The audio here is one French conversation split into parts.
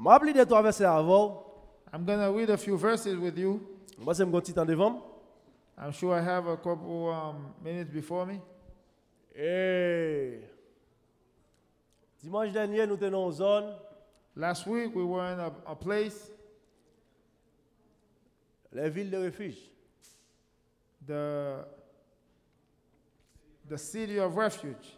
M'a appelé de 3 versets avant. I'm going to read a few verses with you. Moi, c'est mon petit temps devant. I'm sure I have a couple minutes before me. Et dimanche dernier, nous tenons en zone. Last week, we were in a place, Les villes de refuge. the city of refuge.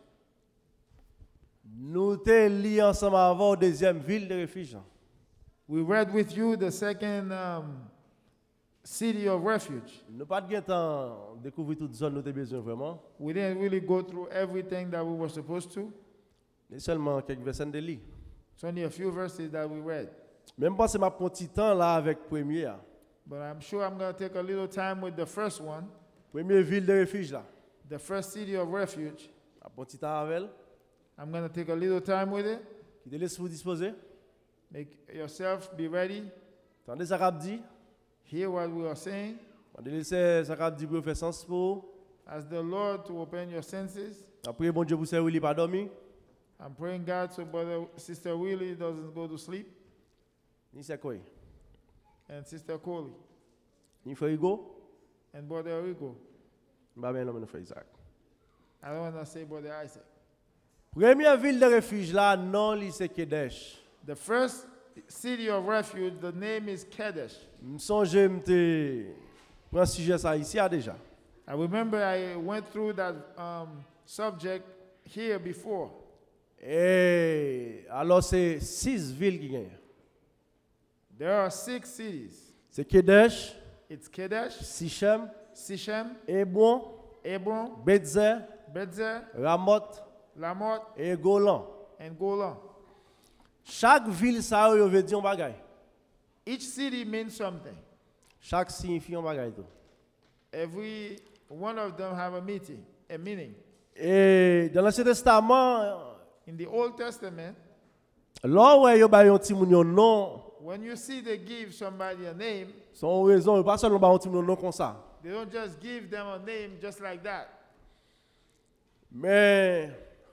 Nous te liés ensemble avant la deuxième ville de refuge. We read with you the second city of refuge. Nous pas de temps de découvrir toute zone nous avons besoin vraiment. We didn't really go through everything that we were supposed to. Mais seulement quelques versets de lire. It's only a few verses that we read. Même pas c'est ma petit temps là avec premier. But I'm sure I'm going to take a little time with the first one, Première ville de refuge là. the first city of refuge. Un petit temps avec elle. I'm going to take a little time with it. Qui te laisse vous disposer. Make yourself be ready. Tendez ça qu'a dit. Hear what we are saying. On te laisse ça qu'a dit pour faire sens pour. Ask the Lord to open your senses. Après bon Dieu pour ça il pas dormi. I'm praying God so Sister Willie doesn't go to sleep. Ni c'est quoi? And Sister Coley. Ni frère Hugo. And Brother Rico. Bah ben non frère Isaac. I don't want to say Brother Isaac. Première ville de refuge là non lycée Kedesh. The first city of refuge, the name is Kadesh. Me songe m'te prend sujet ça ici déjà. I remember I went through that subject here before. Et alors c'est 6 villes qui gagnent. There are 6 cities. C'est Kedesh, It's Kadesh, Sichem, Sichem, Hébron, Hebron, Betzer, Betzer, Ramoth Lamoth, et Golan. and Golan. Chaque ville ça veut dire un bagage. Each city means something. Chaque signifie un bagage tout. Every one of them have a meaning. Et dans l'Ancien Testament, In the Old Testament, là où yo ba yon ti moun yon nom, when you see they give somebody a name, son raison pas seulement ba yon ti moun nom comme ça. they don't just give them a name just like that. Mais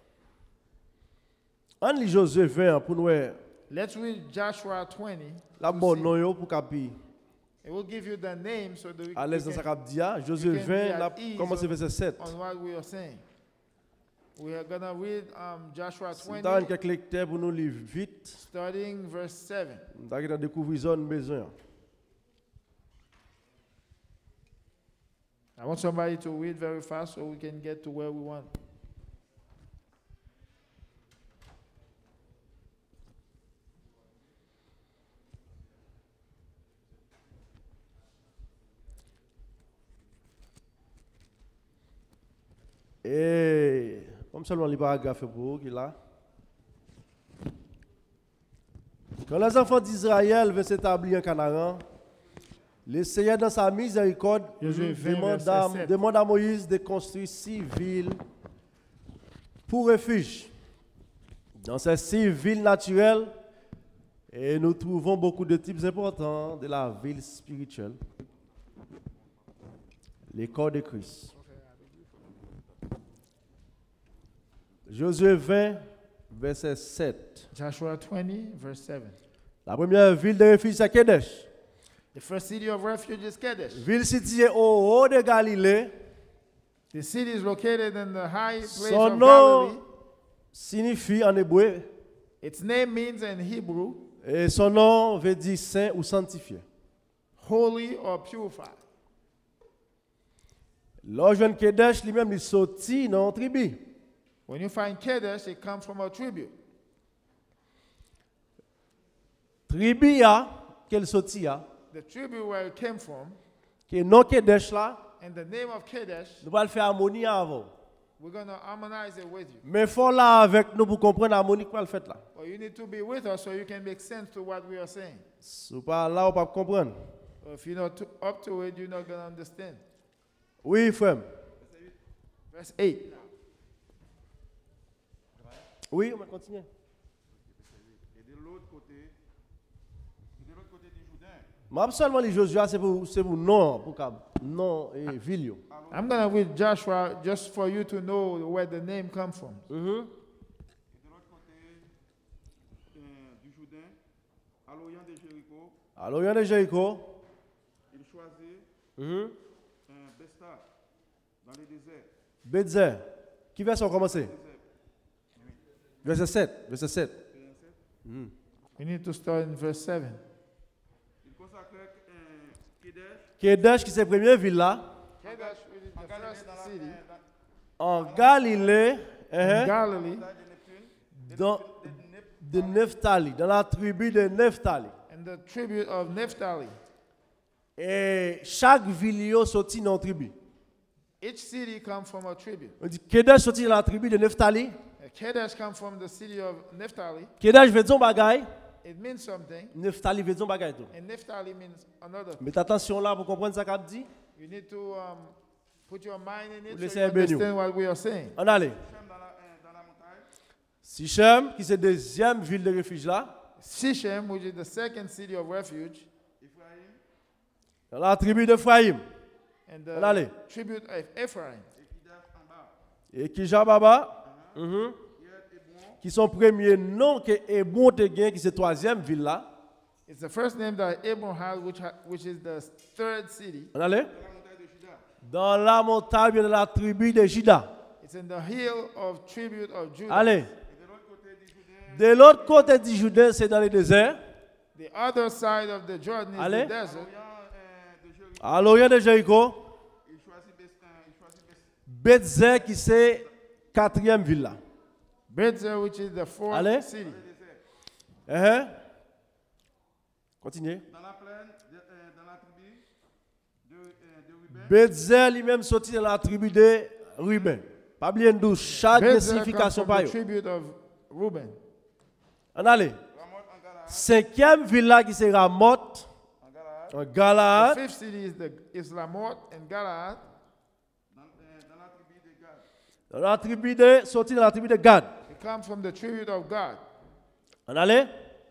en lit Josué 20 pour nous Let's read Joshua 20. la to bon see. nom yo pour capi. It will give you the name so that À l'aise dans sa can, cap dia, Josué you can be 20 at là ease commence verset 7. on what we are saying. We are going to read Joshua Si 20, t'as quelques lecteurs pour nous lire vite, starting verse 7. nous allons découvrir zone besoin. I want somebody to read very fast so we can get to where we want. Et comme seulement les paragraphes pour vous qui là. Quand les enfants d'Israël veulent s'établir en Canaan, le Seigneur dans sa miséricorde Josué 20, verset 7. demande à Moïse de construire 6 villes pour refuge. Dans ces 6 villes naturelles, et nous trouvons beaucoup de types importants de la ville spirituelle. Les corps de Christ. Josué 20, verset 7. Joshua 20, verse 7. La première ville de refuge, c'est Kedesh. The first city of refuge is Kadesh. Ville située au haut de Galilée. The city is located in the high place Son of nom Galilee. signifie en hébreu, Its name means in Hebrew, et son nom veut dire saint ou sanctifié. holy or purified. L'origine Kedesh lui-même, il sortit dans la tribu. When you find Kadesh, it comes from a tribute. Tribu a, qu'elle sortit a, The tribute where it came from, qui est non Kedesh là, and the name of Kadesh, nous allons faire harmonie avant. we're going to harmonize it with you. Mais il faut là avec nous pour comprendre l'harmonie qu'on va faire là. Well, you need to be with us so you can make sense to what we are saying. Si vous pas là, on pas comprendre. If you're not up to it, you're not going to understand. Oui, frère. Verse 8. Oui, on va continuer. Et de l'autre côté du Jourdain, Mais seulement les Josué, c'est pour non, pour non et ville. yo. I'm going to read Joshua just for you to know where the name comes from. Mhm. et de l'autre côté du Jourdain, à l'orient de Jéricho, à l'orient de Jéricho. il choisit un Besta dans le désert. Bézer. Qui verset on commence? Verset 7. Verset 7. We need to start in verse 7. Il consacrait Kédesh Kédesh, qui c'est la première ville là, Kedesh, which is en the Galilée, first dans la, city en Galilée, in Galilee, dans, de Nephtali, dans la tribu de Nephtali. and the tribute of Naphtali. Et chaque ville yo sorti dans la tribu. Each city comes from a tribute. On dit Kédesh sorti dans la tribu de Nephtali. Kedesh comes from the city of Naphtali. Kédesh veut dire un bagay, It means something, Nephtali veut dire un bagay tout. and Naphtali means another. Mais attention là pour comprendre ça qu'a dit. You need to put your mind in it Laissez so you bénir. understand what we are saying. On allez. Sichem dans la montagne, Sichem, qui c'est la deuxième ville de refuge là, Sichem, which is the second city of refuge, Ephraïm, dans la tribu d'Ephraïm. and Allez. the tribute of Ephraim. et Kidash en bas, Et Kijababa, Yed Hébron, qui sont premiers noms que Hébron te gagne, qui c'est la troisième ville là. It's the first name that Abraham had, which is the third city. On allait. dans la montagne de Juda. Dans la tribu de Juda. It's in the hill of tribute of Judah. Allez. Et de l'autre côté du Jourdain, De l'autre côté du Jourdain, c'est dans le désert. The other side of the Jordan is Allez. the desert. l'orient de Jéricho, À l'orient de Jéricho, il choisit Besta, Bézer, qui c'est quatrième ville là. Bethzer, which is the fourth Allez. city. Continuez. dans la plaine, dans la tribu de Ruben, Bézer lui-même sorti dans la tribu de Ruben. Pas bien d'où chaque Bethzer comes signification from par the eux. tribute of Reuben. On allez. Ramoth en Galaad, Cinquième ville là qui c'est Ramoth en Galaad, en The Galaad. fifth city is Lamoth and Galaad. dans la tribu de Gad. Dans la tribu de sorti dans la tribu de Gad. It comes from the tribute of God. On allait.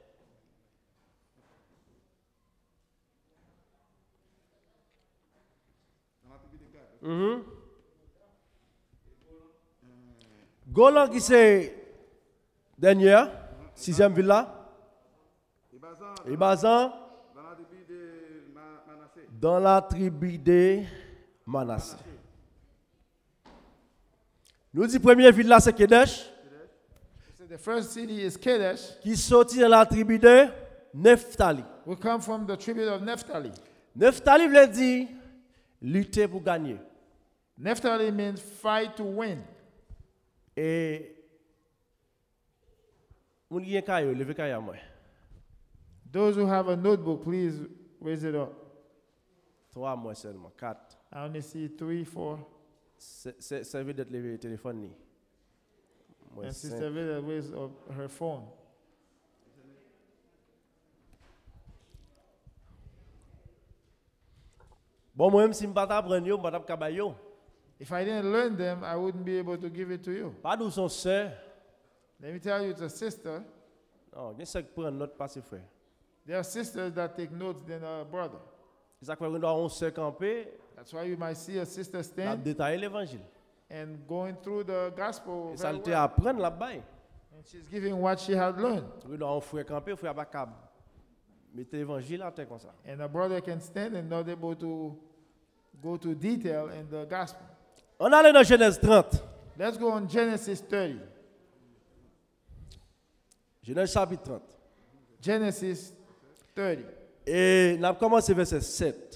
Dans la tribu de Gad. Golan qui c'est dernière, sixième ville là. Et Bazan, Et Bazan dans la tribu de Manassé. dans la tribu de Manassé. Nous dit première ville là c'est Kédesh, So the first city is Kedesh. qui sorti dans la tribu de Nephtali. We come from the tribute of Naphtali. Nephtali veut dire lutter pour gagner. Naphtali means fight to win. Et on y est caillou, levez caillou à moi. Those who have a notebook, please raise it up. 3 mois seulement, 4. I only see 3, 4. Ça veut d'être levé le téléphone ni. Moi, And cinq. Sister Vida raised up her phone. Bon, moi-même, si je ne pas apprendre, je ne pas apprendre. If I didn't learn them, I wouldn't be able to give it to you. Pas d'où son sœur. Let me tell you, it's a sister. Non, il y a ceux qui prennent note pas ses frères. There are sisters that take notes than a brother. C'est ça qu'on doit avoir une sœur camper, That's why you might see a sister la stand détailler l'évangile. and going through the gospel Et ça very le te well. apprendre là-bas. And she's giving what she had learned. Tu dois avoir un frère camper, frère pas capable. Mettez l'évangile à terre comme ça. And a brother can stand and not able to go to detail in the gospel. On allait dans Genèse 30. Let's go on Genesis 30. Genèse chapitre 30. Genesis 30. Et on a commencé verset 7.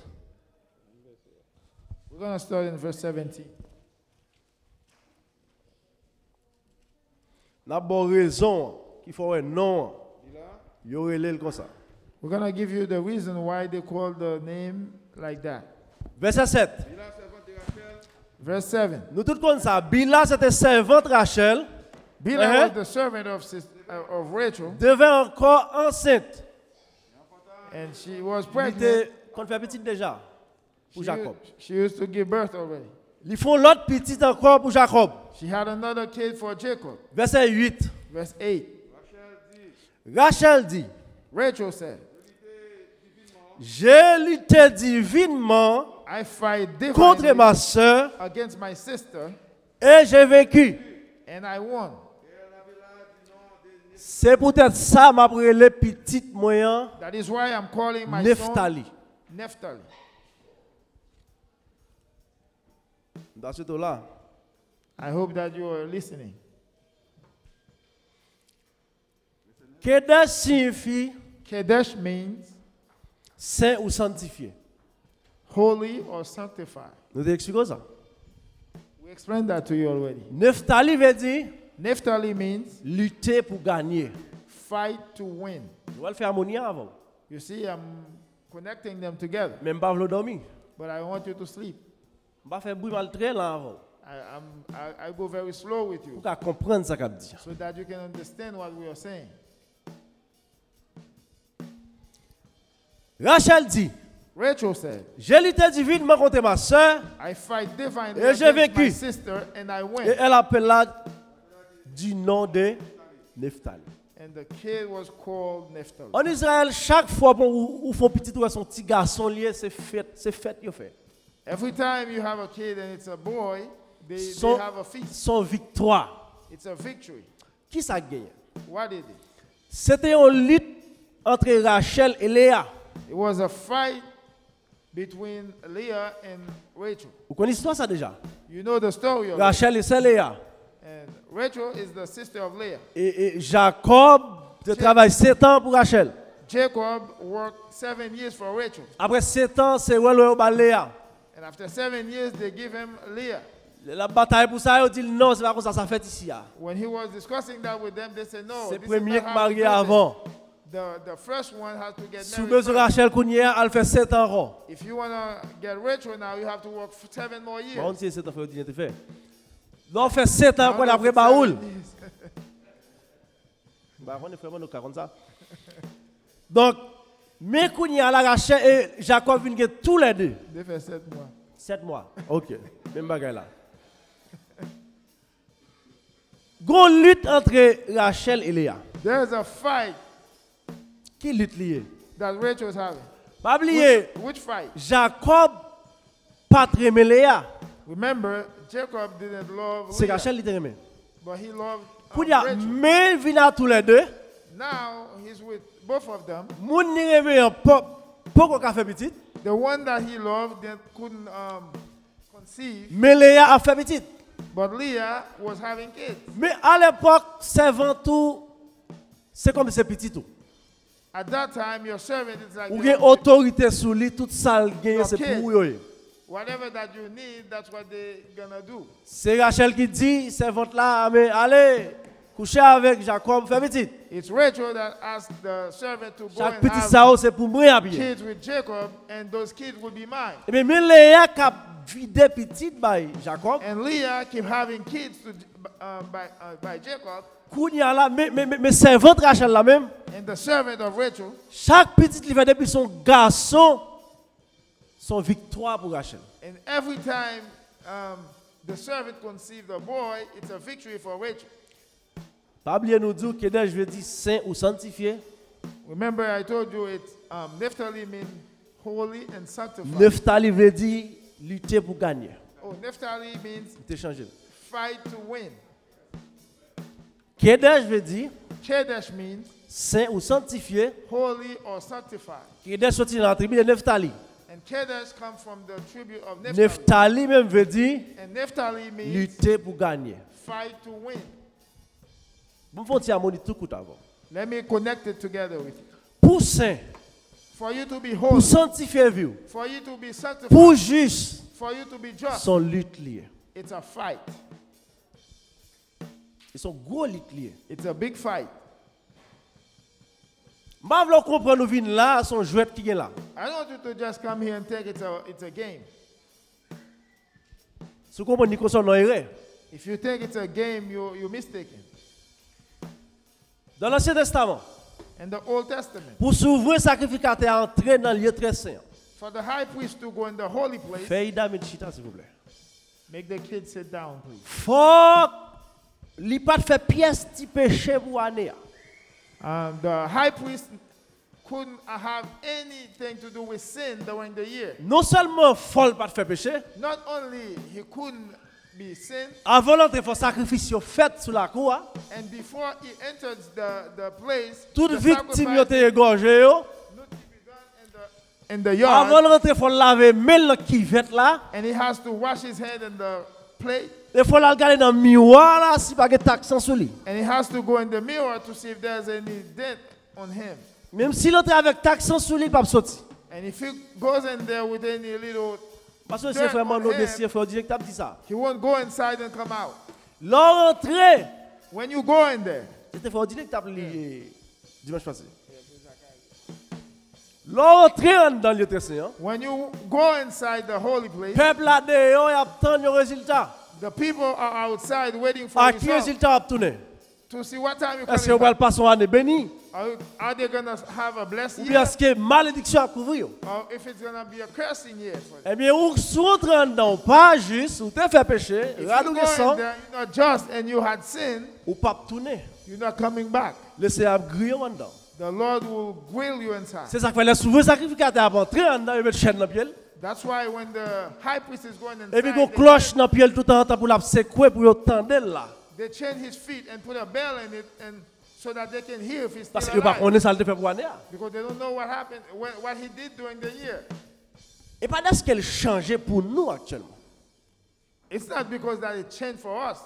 We're going to start in verse 17. On a bonne raison qu'il faut un nom. Il y aurait l'aile comme ça. We're going to give you the reason why they call the name like that. Verset 7. Bila, servante de Rachel, Verse 7. Nous tous connaissons ça. Bila, c'était servante Rachel, Bilhah was the servant of Rachel, devint encore enceinte. and she was Il pregnant. était, quand on fait petite déjà, pour She, Jacob. she used to give birth already. Ils font l'autre petite encore pour Jacob. She had another kid for Jacob. Verset 8. Verse 8. Rachel dit, Rachel said, j'ai lutté divinement I fight contre divinely ma soeur against my sister, et j'ai vécu. and I won. C'est peut-être ça m'a appelé les petites moyens That is why I'm calling my son Nephtali. Naphtali. Dans ce là. I hope that you are listening. Kedesh signifie Kadesh means saint ou sanctifié. holy or sanctified. Nous t'expliquons ça. We explained that to you already. Nephtali veut dire Naphtali means lutter pour gagner. fight to win. Nous allons faire harmonie avant. You see, I'm connecting them together, Même pas vouloir dormir. but I want you to sleep. On va faire bruit mal très lent avant. I go very slow with you Pour qu'à comprendre ça qu'a dit. so that you can understand what we are saying. Rachel dit, Rachel said, j'ai lutté divinement contre ma soeur I fight divinely Et j'ai against my vaincu. sister and I et win. elle appelle là du nom de Nephtali. And the kid was called Naphtali. En Israël, chaque fois qu'on fait un petit ou son petit garçon lié, c'est fête qu'il fait. Every time you have a kid and it's a boy, they Son, have a feast. son victoire. It's a victory. Qui ça gagne? What is it? C'était une lutte entre Rachel et Léa. It was a fight between Leah and Rachel. Vous connaissez l'histoire ça déjà? You know the story of it. Rachel et c'est Léa. And Rachel is the sister of Leah. Et Jacob travaille 7 ans pour Rachel. Jacob worked 7 years for Rachel. Après 7 ans, c'est Léa. And after 7 years, they give him Leah. La bataille pour ça, ils disent non, c'est pas comme ça fait ici. When he was discussing that with them, they said, no, C'est this is premier not qui how we marié do avant. this. The first one has to get Si vous married besoin first. Rachel Kounia, elle fait 7 ans. rond. If you want to get Rachel now, you have to work for 7 more years. On dit 7 ans, il faut fait. Donc, on fait 7 ans qu'on après Baoul. Bah, on est vraiment au cas comme ça. Donc, mais Kounia, la Rachel et Jacob viennent tous les deux. They fait 7 mois. 7 mois. Ok. Même bagaille là. Grande lutte entre Rachel et Léa. There's a fight Qui lutte liée? that Rachel is having. Pas oublier, Which fight? Jacob pas très aimé Léa. Remember, Jacob didn't love C'est Leah, Rachel qui t'a aimé. but he loved Pour dire, Rachel. mais viennent à tous les deux. Now he's with both of them. Moun ni rêvé un peu qu'on a fait petit. The one that he loved that couldn't conceive, Mais Léa a fait petit. but Leah was having kids. Mais à l'époque, servant tout, c'est comme c'est petit tout. At that time, your servant is like Ou your gen autorité sur lui, toute ça gagne, c'est Okay. pour eux. whatever that you need, that's what they're gonna do. C'est Rachel qui dit, servante là, mais allez, coucher avec Jacob, fait petit. It's Rachel that asked the servant to go Chaque and petit have sao, c'est pour moi bien. kids with Jacob, and those kids would be mine. Et bien, mais Léa qui a vidé petit by Jacob, And Leah keep having kids by Jacob, Kounia là, mais servante Rachel là même, and the servant of Rachel, chaque petit qui fait depuis son garçon, son victoire pour Rachel. and every time the servant conceived a boy, it's a victory for Rachel. Pas oublier nous dire que je veux dire saint ou sanctifié. Remember, I told you it's Naphtali means holy and sanctified. Nephtali veut dire lutter pour gagner. Oh, Naphtali means C'est changé. fight to win. Kedesh veut dire Kadesh means saint ou sanctifié. holy or sanctified. Kedesh sorti dans la tribu de Nephtali. And Kadesh comes from the tribute of Naphtali. Nephtali même veut dire And Naphtali means lutter pour gagner. fight to win. Bon, faut dire harmonie tout coup avant. Let me connect it together with you. Pour saint, For you to be pour holy, sanctifier vous, for you to be sanctified, pour juste, for you to be just, sont lutte liées. it's a fight. Ils sont gros lutte liées. It's a big fight. Ma v'lou comprendre nous vinn là, son jouet qui est là. I don't want you to just come here and think it's a game. Si vous comprenez qu'on son erreur. If you think it's a game, you're mistaken. Dans l'Ancien Testament, In the Old Testament, pour s'ouvrir sacrificateur à entrer dans le lieu très saint. for the high priest to go in the holy place, Fais dame chita s'il vous plaît. make the kids sit down, please. Faut li pas faire pièce petit péché pour année. The high priest couldn't have anything to do with sin during the year. Non seulement faut pas faire péché, Not only he couldn't be sin, Avant d'entrer, il faut sacrifice fait sur la cour. and before he enters the place, Toute the victime sacrifice qui est égorgée. need to be done in the yard, Avant d'entrer, il faut laver le qui fait là. and he has to wash his hand in the plate, Il faut la regarder dans le miroir là, si pas de taxe sur lui. and he has to go in the mirror to see if there's any dent on him. Même s'il entre avec taxe sur lui, il ne peut pas sortir. And if he goes in there with any little, Parce que c'est vraiment nos dossiers, frère directeur dit ça. he won't go inside and come out. L'entrée, When you go in there, c'était frère directeur lié dimanche passé. L'entrée dans le lieu très saint. when you go inside the holy place, Peuple là dehors, il attend le résultat. the people are outside waiting for À qui results résultat va tourner? to see what time you're Est-ce coming qu'on va back. passer une année bénie? Are they going to have a blessed Ou year? bien est-ce que malédiction à couvrir? Or if it's going to be a cursing year for them? Eh bien, ou soutre dedans, pas juste, ou te fait péché, If you radoué go sang, in there, you're not just and you had sinned, ou pas tourner. you're not coming back. Laissez à griller en dedans. The Lord will grill you inside. C'est ça que fait les souverains sacrificateurs avant d'entrer en dedans, ils mettent chaîne dans le pied. That's why when the high priest is going Et puis, inside, une cloche dans le pied tout en temps pour la secouer, pour l'entendre là. they chain his feet and put a bell in it, and so that they can hear if he's Parce still que pas alive. connaître ça le fait pour année. Because they don't know what happened, what he did during the year. Et pas parce qu'elle changeait pour nous actuellement. It's not because that it changed for us.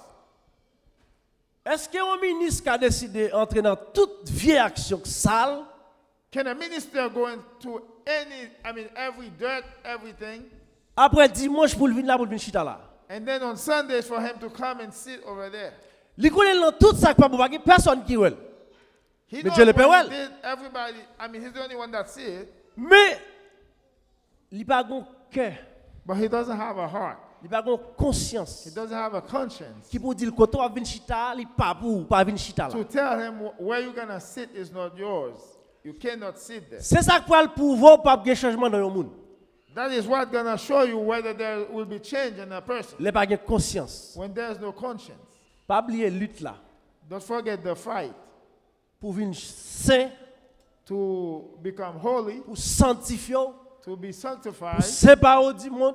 Est-ce qu'un ministre qui a décidé d'entrer dans toute vieille action sale, Can a minister go into every dirt, everything, après dimanche pour le venir là, pour le venir chita là? and then on Sundays for him to come and sit over there? Il connaît dans tout ça, pas pour personne qui veut. He Mais knows Dieu le what Père, he did, everybody, he's the only one that see it, Mais il n'a pas de cœur, but he doesn't have a heart. il n'a pas de conscience. He doesn't have a conscience Qui pour dire que quand on va venir chita, il pas pour pas venir chita là. to tell him where you're going to sit is not yours. You cannot sit there. C'est ça qui va le pouvoir pas de changement dans le monde. That is what's going to show you whether there will be change in a person. Il n'a pas de conscience. When there's no conscience. Pas oublier lutte là. Don't forget the fight Pour venir saint, to become holy, pour sanctifier, to be pour sanctified séparer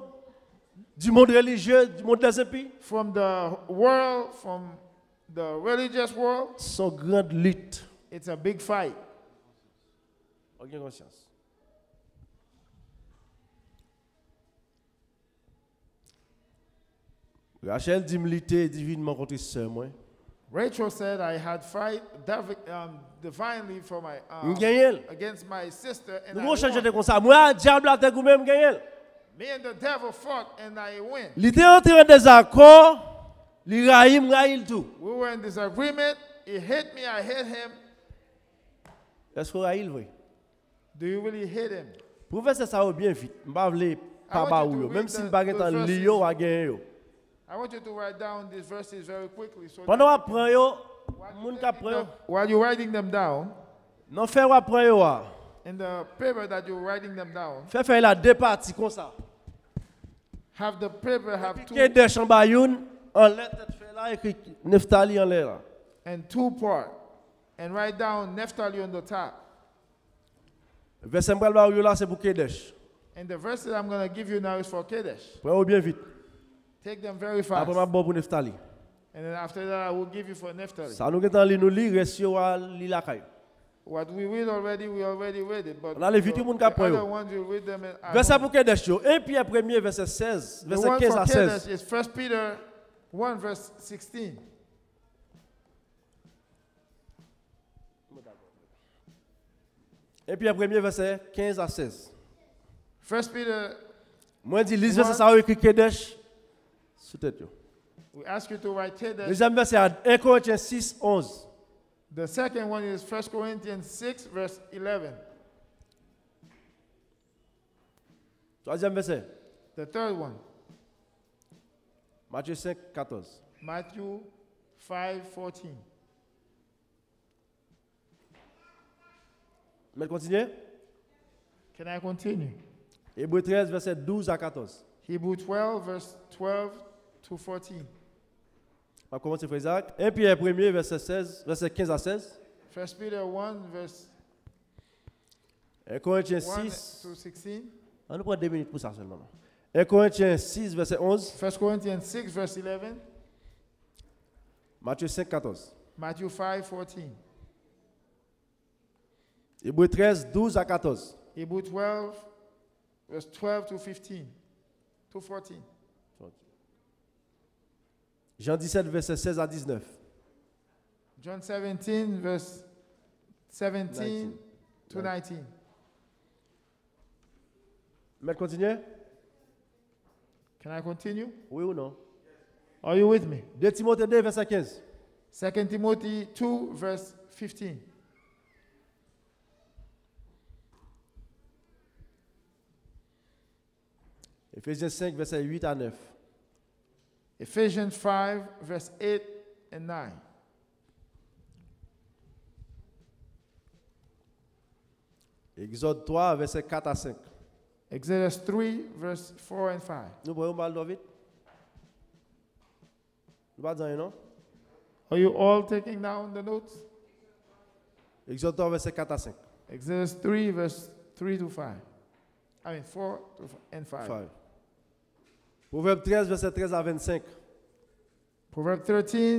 du monde religieux, du monde des impies. from the world, from the religious world. Son grande lutte. It's a big fight. Aucune conscience. Rachel dit militer divinement contre sœur moi. Rachel said, I had fight divinely for my Gagnel. against my sister, and Nous I allons changer de won. comme ça. Moi, diable a vous même gagné. Me and the devil fought, and I win. L'idée entre en désaccord, li rahim rahil tout. We were in disagreement. He hit me, I hit him. Est-ce que rahil vrai? Do you really hit him? Pour faire ça bien vite. M'pa vle pas want ba you to ou yo. read Même si the- m'pa gen the tan verses. li yo a gen yo. I want you to write down these verses very quickly. So Pendant that qu'on prend yo, moun ka prend yo. while you're writing them down, Non faire ou prend yo a. in the paper that you're writing them down, Fait la deux parties comme ça. have the paper have two Ke de chambayoun en lettre fait là écrit Neftali en l'air. and two part, and write down Naphtali on the top. Verset m'pral ba yo là c'est pour Kedesh. And the verses I'm going to give you now is for Kadesh. Prends bien vite. Take them very fast. Après m'a bon pour Neftali. And then after that, I will give you for Naphtali. Ça nous getan li nou li reste yo a li la kay. What we read already, we already read it. But On a les vieux moun ka the prend yo. other ones, you read them at Verset home. pour Kedesh yo. 1 Pierre 1er verset 16, The verset one 15 for à 16. Kadesh is 1 Peter 1, verse 16. Et puis premier verset 15 à 16. 1 Peter, Moi dis lise verset ça écrit Kedesh sous tête yo. we ask you to write Kadesh. Deuxième verset à 1 Corinthiens 6 11. The second one is 1 Corinthians 6, verse 11. Troisième verset The third one, Matthieu 5 14. Matthew 5, 14. Mais continuez. Can I continue? Hébreux 13 verset 12 à 14. Hebrew 12, verse 12 to 14. On va commencer frère Isaac. 1 Pierre 1er verset 16 verset 15 à 16. 1 Peter 1, verse 1 Corinthiens 1 6. to 16. On nous prend 2 minutes pour ça seulement. 1 Corinthiens 6, verset 11. 1 Corinthians 6, verse 11. Matthieu 5, 14. Matthew 5, 14. Hébreux 13, 12 à 14. Hebrew 12, verse 12 to 15. To 14. Jean 17, verset 16 à 19. John 17, verse 17 19. to 19. Maître, continue? Can I continue? Oui ou non? Are you with me? 2 Timothée 2, verset 15. 2 Timothy 2, verse 15. Éphésiens 5, verset 8 à 9. Ephesians 5, verse 8 and 9. Exode 3, verset 4 à 5. Exodus 3, verse 4 and 5. Nous pouvons parler vite? Nous pas dire non? Are you all taking down the notes? Exode 3, verset 4 à 5. Exodus 3, verse 3 to 5. I mean 4 and 5. 5. Proverbe 13, verset 13 à 25. Proverbs 13,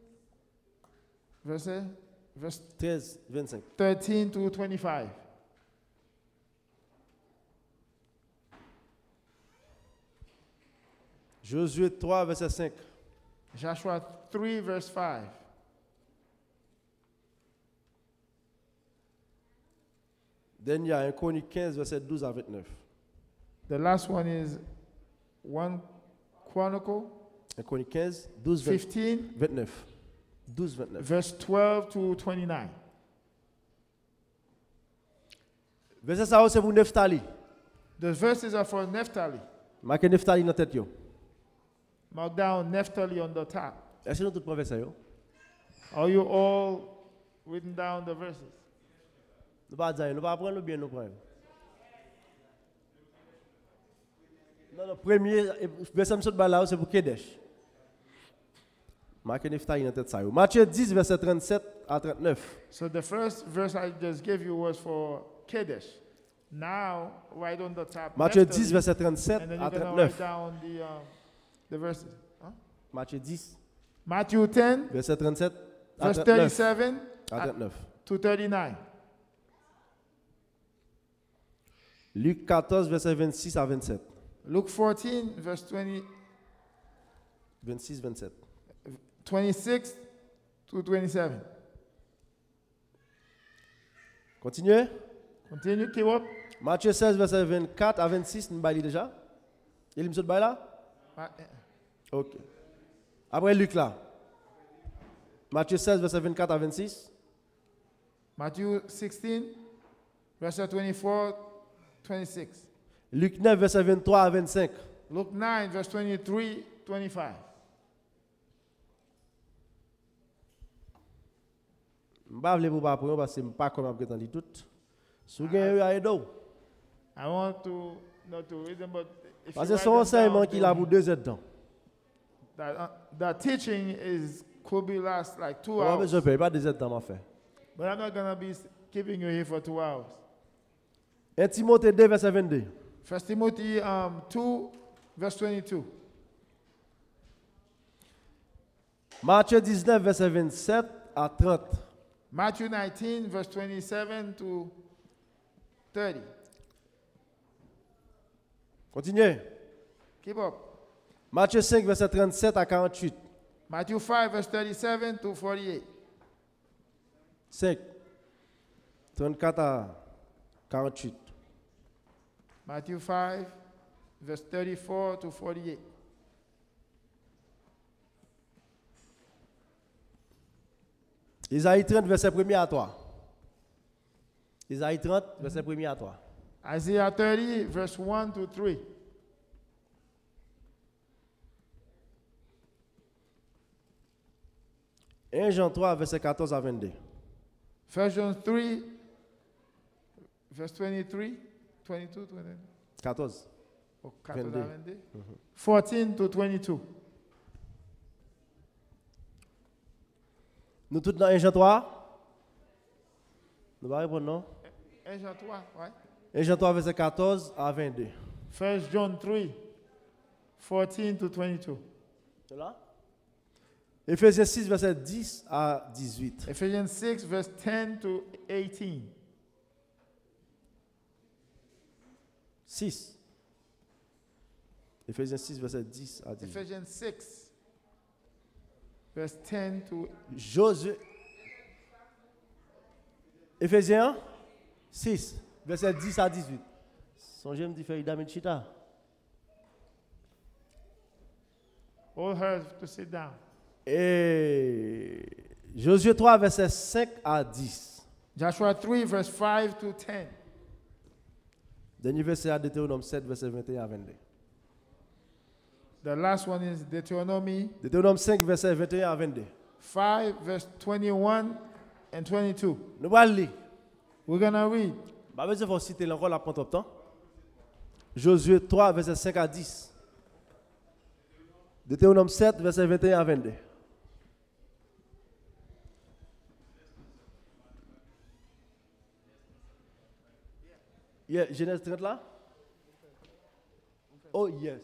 verse 13, 25. 13 to 25. Josué 3, verset 5. Joshua 3, verse 5. Dernier, 1 Chronique 15, verset 12 à 29. The last one is 1 Chronicle 1 Chronique 15, 12, 15, 29. 12, 29. verse 12 to 29. Verset ça, c'est pour Nephtali. The verses are for Naphtali. Marquez Nephtali dans la tête. Yo. Mark down Naphtali on the top. Est-ce que nous tous prenons verset? Yo? Are you all written down the verses? Nous ne pas dire, nous pas prendre bien, nous prenons. Non, le premier verset là, c'est pour Kedesh. Marquez Nephtali dans la tête. Matthieu 10, verset 37 à 39. So the first verse I just gave you was for Kadesh. Now, right on the top. Matthieu Naphtali, 10, verset 37 and then à you're going to 39. write down the verses. Huh? Matthieu 10, Matthew 10, verset 37 à verse 39. 37 À 39. to 39. Luc 14, verset 26 à 27. Luke 14, verse 20, 26, 27. 26 to 27. Continuez. Continue, keep up. Matthieu 16, verset 24 à 26, nous baillons déjà. Il me saute là? Ok. Après Luc là. Matthieu 16, verset 24 à 26. Matthew 16, verse 24, 26. Luc 9, verset 23 à 25. Luke 9, verse 23, 25. Je ne vais pas vous parce que je ne sais pas comment prétendre tout. Si vous avez un aide, I want to not to read them, but if parce you que c'est write un them down, enseignement qui a pour 2 heures de temps. that teaching could be last like 2 Je hours. ne paye pas 2 heures de temps, ma frère. But I'm not gonna be keeping you here for 2 hours. 1 Timothée 2, verset 22. 1 Timothy 2, verse 22. Matthieu 19, verset 27 à 30. Matthew 19, verse 27 to 30. Continuez. Keep up. Matthieu 5, verset 37 à 48. Matthew 5, verse 37 to 48. 5. 34 à 48. Matthew 5, verse 34 to 48. Isaïe 30, verset 1er à 3. Isaïe 30, verset 1er à 3. Isaiah 30, verse 1 to 3. Jean 3, verset 14 à 22. 1 John 3, verse 23, 22, 23. 14. Oh, 22. 14 to 22. Nous tous dans 1 Jean 3. Nous allons répondre non? 1 Jean 3, right? 1 Jean 3, verset 14 à 22. 1 John 3, 14 to 22. C'est là? Éphésiens 6, verset 10 à 18. Ephesians 6, verse 10 to 18. 6. Éphésiens 6, verset 10 à 18. Ephesians 6, verse 10 to Josué. Éphésiens 6, verset 10 à 18. Songez me dit faire Ida Chita. all her to sit down. Et Josué 3, verset 5 à 10. Joshua 3, verse 5 to 10. Dernier verset à Deutéronome 7, verset 21 à 22. The last one is Deuteronomy Deutéronome 5, verset 21 à 22. 5, verse 21 and 22. Nous allons lire. We're going to read. Je vais citer encore la prendre trop de temps. Josué 3, verset 5 à 10. Deutéronome 7, verset 21 à 22. Yeah, Genèse 30 là? Oh yes.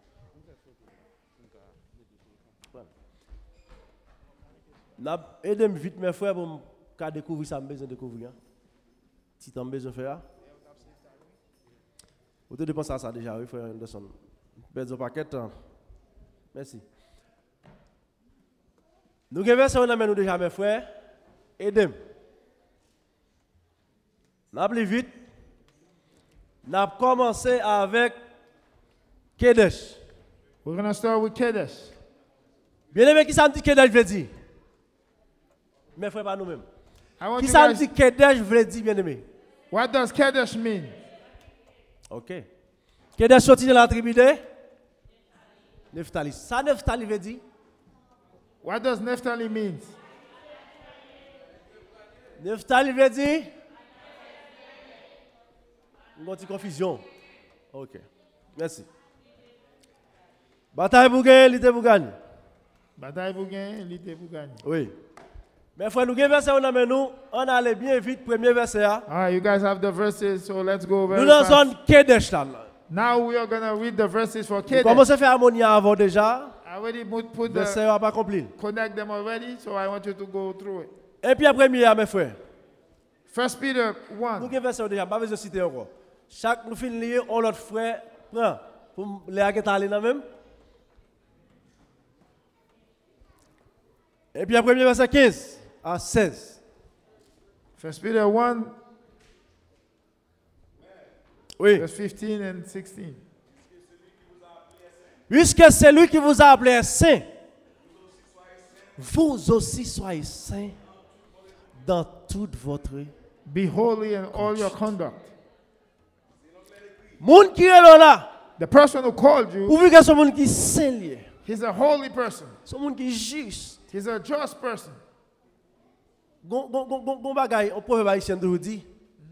N'a aidé vite mes frères pour me découvrir ça, me besoin de découvrir. Si tu as besoin de faire. Vous devez penser à ça déjà, oui, frère Anderson. Besoin de paquet. Merci. Nous avons nous déjà, mes frères. Aidez-moi. N'a plus vite. N'a commencé avec Kedesh. We're going to start with Kadesh. Bien aimé, qui ça me dit Kedesh veut dire? Mes frères, pas nous-mêmes. I want Qui you ça me guys, dit Kedesh veut dire, bien aimé? what does Kadesh mean? Ok. Kedesh sorti de la tribu de Nephtali. Ça, Nephtali veut dire? What does Naphtali mean? Nephtali veut dire? Une petite confusion. Ok. Merci. Bataille pour gagner, l'idée pour gagner. Bataille pour gagner, l'idée pour gagner. Oui. Mais frère, nous avons verset on allait bien vite, premier verset. All right, you guys have the verses, so let's go very Nous dans fast. zone Kedesh là. Now we are going to read the verses for Nous Kadesh. commençons à faire harmonie avant déjà. I already put Verset the, n'a pas accompli. connect them already, so I want you to go through it. Et puis après, mes frères. 1 Peter Nous 1. avons verset déjà, pas besoin de citer encore. Chaque nous finissons lire, on l'autre frère prend pour les aller dans même. Et puis après, verset 15 à 16. 1 Peter 1, Oui. verse 15 and 16. Puisque c'est lui qui vous a appelé saint, vous aussi soyez saints dans toute votre. Be holy in all your conduct. Moun qui est là, The person who called you, ou que ce monde qui est saint lié, he's a holy person. ce monde qui est juste. He's a just person. Gon bagay, on peut haïtien de vous dire.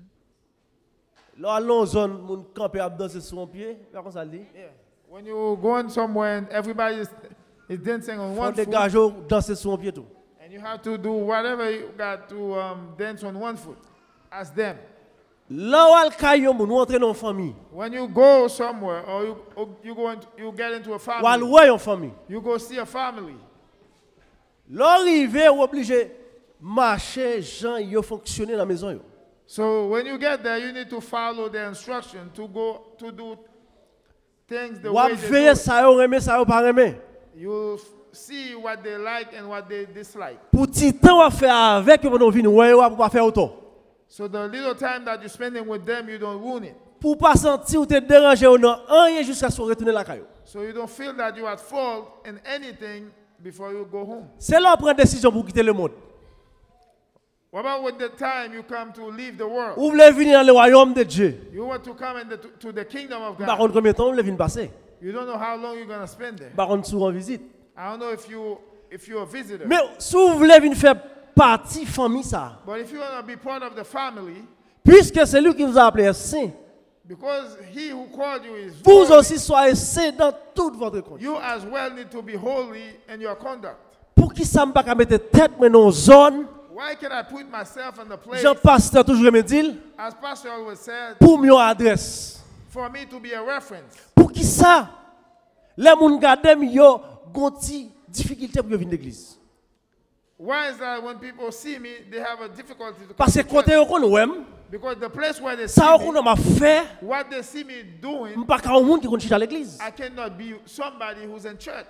Là allons zone moun camper à danser sur un pied, comme ça dit. Yeah. When you go in somewhere and everybody is dancing on Faut one des foot, gajo danser sur un pied tout. and you have to do whatever you got to dance on one foot, as them. Là où al kayo moun ou entrer dans famille. When you go somewhere or you get into a Ou al family, ouais en famille. you go see a family. L'arrivée ou obligé marcher gens yo fonctionner dans la maison yo. So when you get there, you need to follow the instruction to go to do things the Ou way ap they veiller do it. ça yo remet ça yo pas remet. You see what they like and what they dislike. Pour petit temps à faire avec yo pendant venir ouais ou pas faire autant. So the little time that you're spending with them, you don't ruin it. Pour pas sentir ou te déranger ou non, rien jusqu'à ce retourner la caillou. So you don't feel that you're at fault in anything before you go home. C'est là on prend décision pour quitter le monde. What about with the time you come to leave the world? Ou voulez venir dans le royaume de Dieu. You want to come to the kingdom of Par God. contre combien de temps vous voulez venir passer? You don't know how long you're going to spend there. Par contre souvent en visite. I don't know if you're a visitor. Mais si vous voulez venir faire partie famille ça, But if you want to be part of the family, puisque c'est lui qui vous a appelé saint, because he who called you is vous holy, aussi soyez saint dans toute votre conduite. you as well need to be holy in your conduct. Pour qui ça me pas mettre tête mais dans zone, Why can I put myself in the place, Jean pasteur toujours me dit as Pastor always said, pour mieux adresse. for me to be a reference? Pour qui ça? Les gens gardent yo gonti difficulté pour venir l'église. Why is that when people see me, they have a difficulty to come Parce que to côté church? yo kon wèm, Because the place where they see ça me, on m'a fait, what they see me doing, m'pas ka un monde qui continue à l'église. I cannot be somebody who's in church.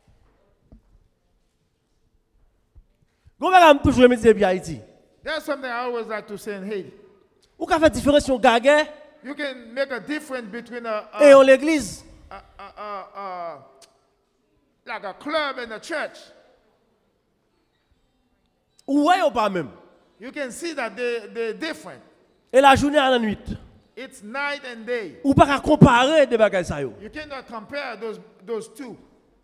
Gon bagam toujours me dire Haïti. There's something I always like to say in Haiti. Ou ka fait différence yon gagé You can make a difference between et en l'église. like a club and a church. Ou ouais ou pas même. You can see that they're different. Et la journée à la nuit. It's night and day. Ou pas ka comparer des bagages ça yo. You cannot compare those two.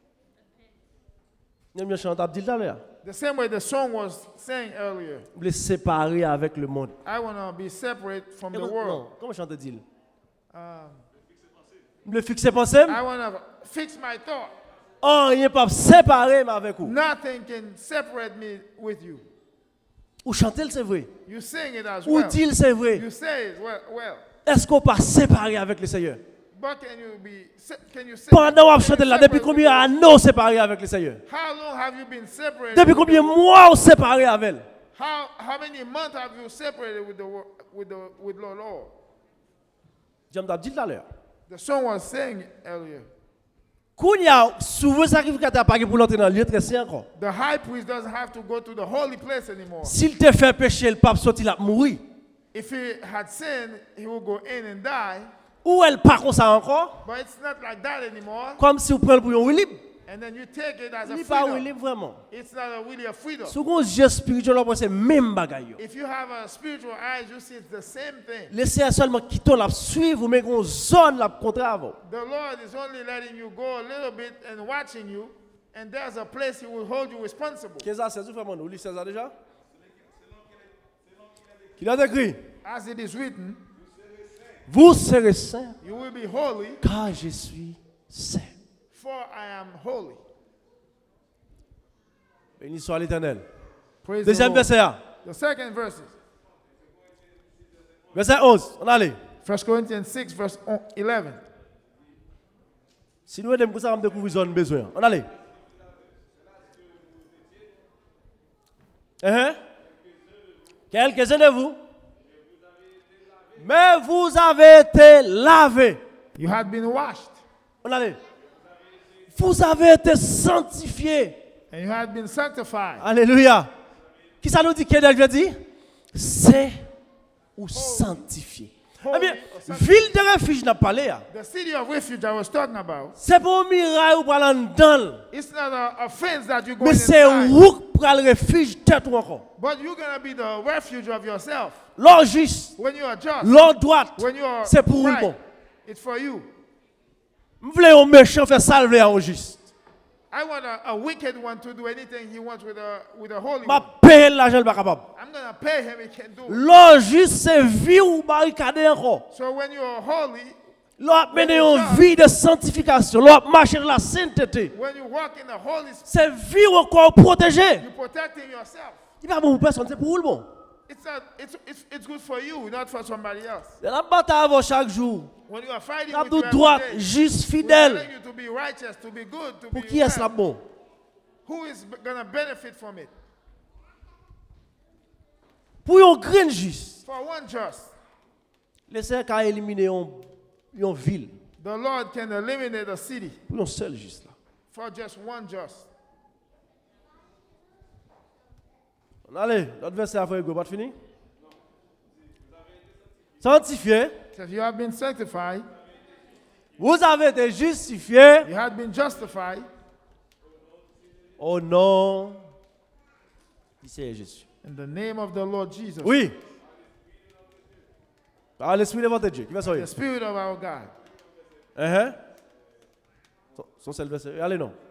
J'aime bien chanter dit là. The same way the song was saying earlier. Vous les séparer avec le monde. I want to be separate from the Non, world. comment chanter dit? Um, Vous le fixer pensée. I want to fix my thought. Oh, rien pas séparer mais avec vous. Nothing can separate me with you. Ou chanter c'est vrai. You sing it as Ou well. dire c'est vrai. You say it well. Est-ce qu'on pas séparer avec le Seigneur? But can you say Pendant qu'on chante là, depuis combien d'années on séparé avec le Seigneur? How long have you been separated? Depuis combien de mois on séparé avec elle? How many months have you separated with the Lord? J'aime dit tout à l'heure. The song was saying earlier. Quand il y a souvent sacrificateur pas pour l'entrer dans le lieu très saint encore. The high priest doesn't have to go to the holy place anymore. S'il te fait pécher, le pape sorti là mourir. If he had sinned, he would go in and die. Ou elle pas comme ça encore? But it's not like that anymore. Comme si vous prenez pour un William. And then you take it as a Il pas freedom. William vraiment. It's not really a freedom. Si vous avez un geste spirituel, c'est même bagaille. If you have a spiritual eyes, you see it's the same thing. Laissez seulement quitter la suivre, mais une zone la contre avant. The Lord is only letting you go a little bit and watching you, and there's a place He will hold you responsible. Qu'est-ce que c'est vraiment nous lisez ça déjà? Qu'il a écrit. As it is written, Vous serez saints, you will be holy, car je suis saint. for I am holy. Béni soit l'Éternel. Praise Deuxième the Lord. verset. The second verses. Verset 11. On allait. 1 Corinthians 6, verse 11. Si nous aimons pour ça, on découvre zone besoin. On allait. Quelques-uns de vous. Mais vous avez été lavés. You had been washed, On allait. Vous avez été sanctifiés. and you had been sanctified. Alléluia. Qui ça nous dit qu'elle veut dire? C'est ou sanctifié. Eh bien, ville de refuge n'a pas parlé. The city of refuge I was talking about, C'est pour un miracle ou pour aller dedans. it's not a fence that you go Mais c'est inside, où pour le refuge tête ou encore. but you're going to be the refuge of yourself. L'or juste, When you are just, l'or droite, when you are c'est pour le right, bon. it's for you. Vous voulez un méchant faire salver en juste. I want a wicked one to do anything he wants with a holy Ma one. paye l'argent pas capable. I'm going to pay him, he can do it. L'or juste c'est vie ou barricade encore. So when you are holy, L'or mener une vie de sanctification. L'or marcher dans la sainteté. when you walk in the Holy Spirit, C'est vie ou encore protégée. you're protecting yourself. Il va bon pour personne, c'est pour le bon. It's good for you, not for somebody else. La bataille avant chaque jour. When you are fighting La with you droite, every day, juste, we're fidèle. telling you to be righteous, to be good, to Pour be qui est-ce la well. bon? Who is going to benefit from it? Pour un grand juste. For one just, Laissez qu'à éliminer une ville. the Lord can eliminate a city Pour un seul juste là. for just one just. Allez, l'autre verset après, go, pas fini? Sanctifié. So if you have been sanctified, Vous avez été justifiés you have been justified au nom du Seigneur Jésus. in the name of the Lord Jesus, Oui. Par l'Esprit de votre Dieu. Qui va the sortir? Spirit of our God. Son seul verset. Allez, non.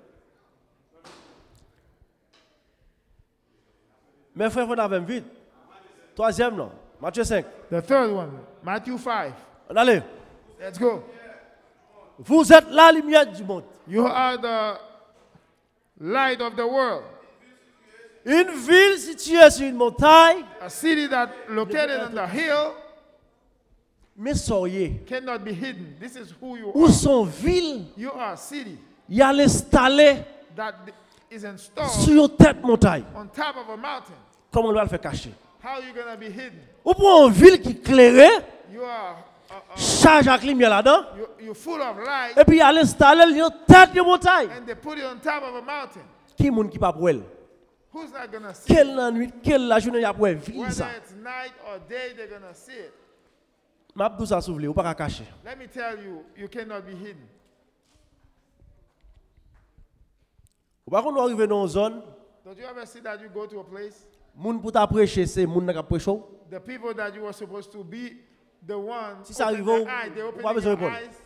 Mes frères, on avait vite. Troisième, non. Matthieu 5. The third one, Matthew 5. Allez. Let's go. Vous êtes la lumière du monde. You are the light of the world. Une ville située sur une montagne, A city that located on the hill mais soyez. cannot be hidden. This is who you Où are. sont villes You are a city. il a installé that is installed sur une tête montagne. on top of a mountain. Comment on va le faire cacher? How are you going to be hidden? Ou pour une ville qui éclairée, You are charge avec lumière là-dedans, you're full of light, et puis il a installé sur une tête de montagne. and they put it on top of a mountain. Qui est monde qui pas pour elle? Who's not going to see it? Quelle la nuit, quelle la journée il y a pour elle? Vie Whether ça. it's night or day, they're going to see it. M'a dit ça s'ouvre, ou pas cacher. Let me tell you, you cannot be hidden. Ou pas qu'on doit arriver dans une zone, Don't you ever see that you go to a place, moun pour t'apprêcher, c'est moun qui prêcher. the people that you were supposed to be the ones Si ça open arrive, their on- eyes, they on open va besoin their répondre. eyes.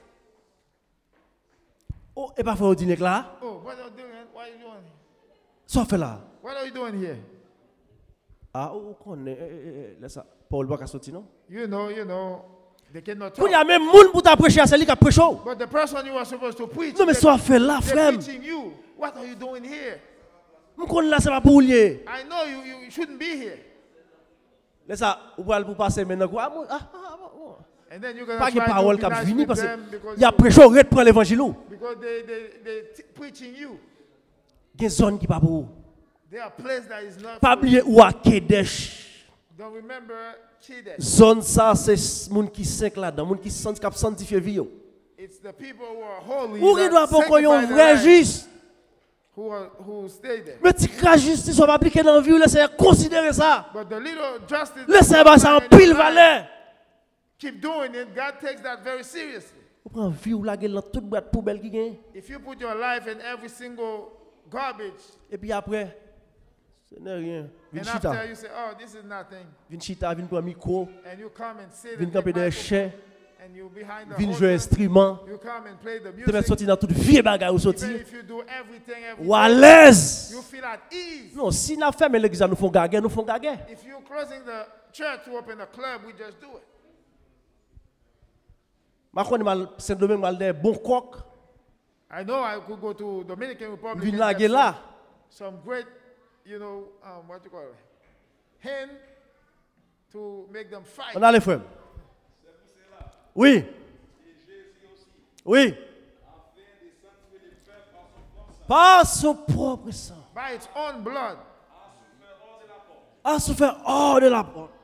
Oh, et pas faire au dîner là. Oh, what are you doing? What are you doing? Ça fait là. What are you doing here? Ah, ou connaît, laisse ça. Paul va sortir non? You know, they cannot Quand il y talk. a même moun pour t'apprêcher, c'est lui qui a prêché. But the person you were supposed to preach, Non mais ça fait là, they're frère. preaching you. What are you doing here? Moun connaît là, c'est pas pour lier. I know you shouldn't be here. Laisse ça, ou va pour passer maintenant quoi? And then you're going Pas to de try to parole be qui nice vient with parce them qu'il because, y a prêché, arrête prendre l'évangile. because they preaching you. Il y a une zone qui pas pour vous. They are a place that is not Pas for you. oublier ou à Kedesh. Don't remember Chidesh. Zone ça, c'est moun qui sink là-dedans, moun qui sanctifie vie. Ou It's the people who are holy qui doit that pas qu'on y ait un sanctify vrai their life juste. who stay there. Mais si la justice soit appliquée dans la vie, laissez considérer ça. But the little justice Laissez pas ça en in your pile life, valeur. keep doing it. God takes that very seriously. Vous prenez vie ou la gueule dans toute boîte poubelle qui gagne. If you put your life in every single garbage, Et puis après, ce n'est rien. Vin and chita. after you say, "Oh, this is nothing," Vin chita, vin prendre micro, and you come and sit vin and camper take des microphone, chais, and you behind the vin jouer holder, instrument. you come and play the Te mettre music. sortir dans toute vie bagaille ou Even sortir. if you do everything every Ou à day, l'aise. you feel at ease. Non, si la ferme l'église, nous font gaguer, nous font gaguer. If you're closing the church to open a club, we just do it. Ma connais mal Saint-Domingue mal des bons coq. I know I could go to Dominican Republic Vin and la get gueule là. some great, what you call it, hen to make them fight. On a les frères. Oui. Oui. Par son propre sang. By its own blood. A souffert hors de la porte.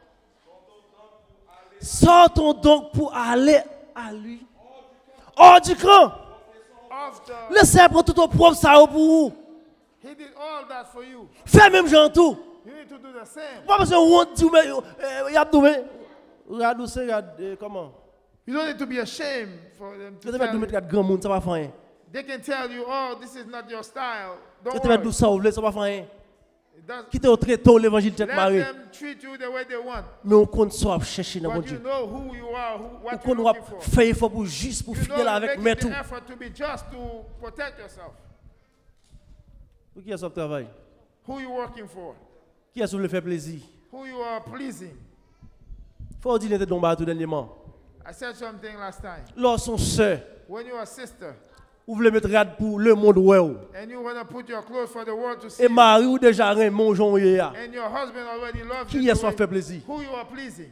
Sortons donc pour aller à lui. Hors du camp. Of the, Laissez prendre tout au propre ça pour vous. he did all that for you. Fais même genre tout. You need to do the same. Pas besoin de honte, mais il y a tout. Regarde, regarde, comment. You don't need to be ashamed for them Je to te mets tell de you. mettre grand monde, ça va faire rien. They can tell you, "Oh, this is not your style." Je Don't te mets worry. de ça, ça va faire rien. It does, Quitte au très tôt l'évangile tête let marée. them treat you the way they want. Mais on compte soit chercher dans mon But you Dieu. know who you are, On what you're compte looking for. faire effort pour juste pour You know fidèle you're avec making mais the tout. effort to be just to protect yourself. Pour qui est-ce que travail? Who you working for? Qui est-ce que le fait plaisir? Who you are pleasing. Faut dire que ton bar tout dernièrement. I said something last time. Lorsqu'on sœur, When you're a sister vous voulez mettre rad pour le monde ouais. and you want to put your clothes for the world to see, Et mari ou déjà rien mon jon ya. and your husband already loves Qui you, est-ce the qui way- fait plaisir? who you are pleasing.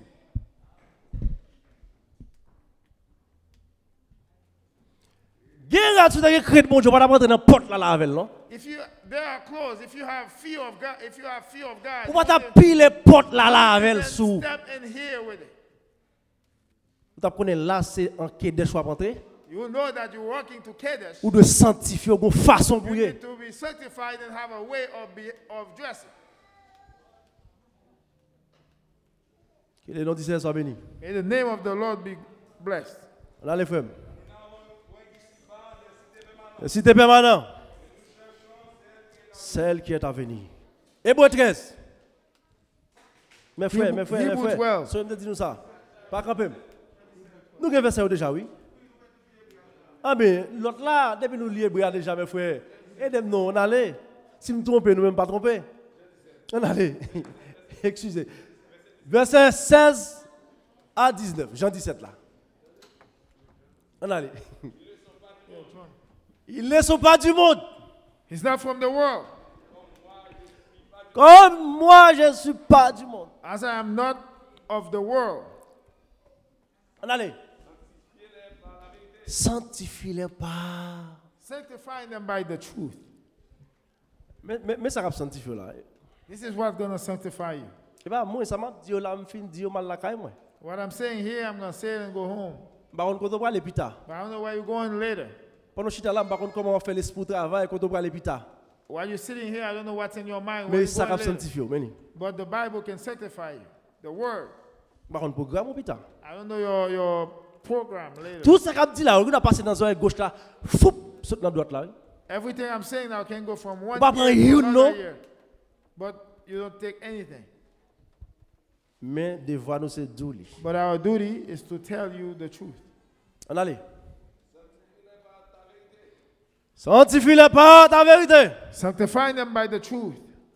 Guerre tu t'as créé bon Dieu pas rentrer dans porte là avec non. If you there are clothes, if you have fear of God, if you have fear of God, Ou pas you ta can- pile porte là you avec can sous. step in here with it. Vous t'as connaît là c'est en Kedesh soit rentrer You know that you're walking to Kadesh. ou de sanctifier une façon pour You y. need to be sanctified and have a way of dressing. Que le nom du Seigneur soit béni. May the name of the Lord be blessed. On a les frères. La cité permanente. Celle qui est à venir. Hébreux 13. Mes frères, mes frères, mes Hebrew frères. 12. Soyez me dis-nous ça. Pas camper. Nous avons verset déjà, oui. Ah mais l'autre là, depuis nous lier déjà, mes frères. Aidez-nous, on allait. Si nous trompons, nous ne même pas tromper. On allait. Excusez. Verset 16 à 19. Jean 17 là. On allait. Ils ne sont pas du monde. He's not from the world, Comme moi, je ne suis pas du monde. as I am not of the world. On allait. Sanctifie-les par Sanctifying them by the truth. Mais ça va sanctifier là. This is what's going to sanctify you. Et bah moi ça m'a dit là me fin dire mal la caille moi. What I'm saying here, I'm going to say it and go home. Bah on quand on va aller plus tard. But I don't know where you're going later. Pendant chita là par contre comment on fait l'esprit travail quand on va aller plus tard. While you're sitting here, I don't know what's in your mind. Mais ça va sanctifier mais But the Bible can sanctify you. The Word. Par contre programme plus tard. I don't know your program later. Tout ça qu'a dit là, on a passé dans l'oreille gauche là, foup, saute dans droite là. Everything I'm saying now can go from one Pas ear you to know. another ear. But you don't take anything. Mais devoir nous c'est douli. But our duty is to tell you the truth. On allez. Sanctifie-les par ta vérité. Sanctify them by the truth.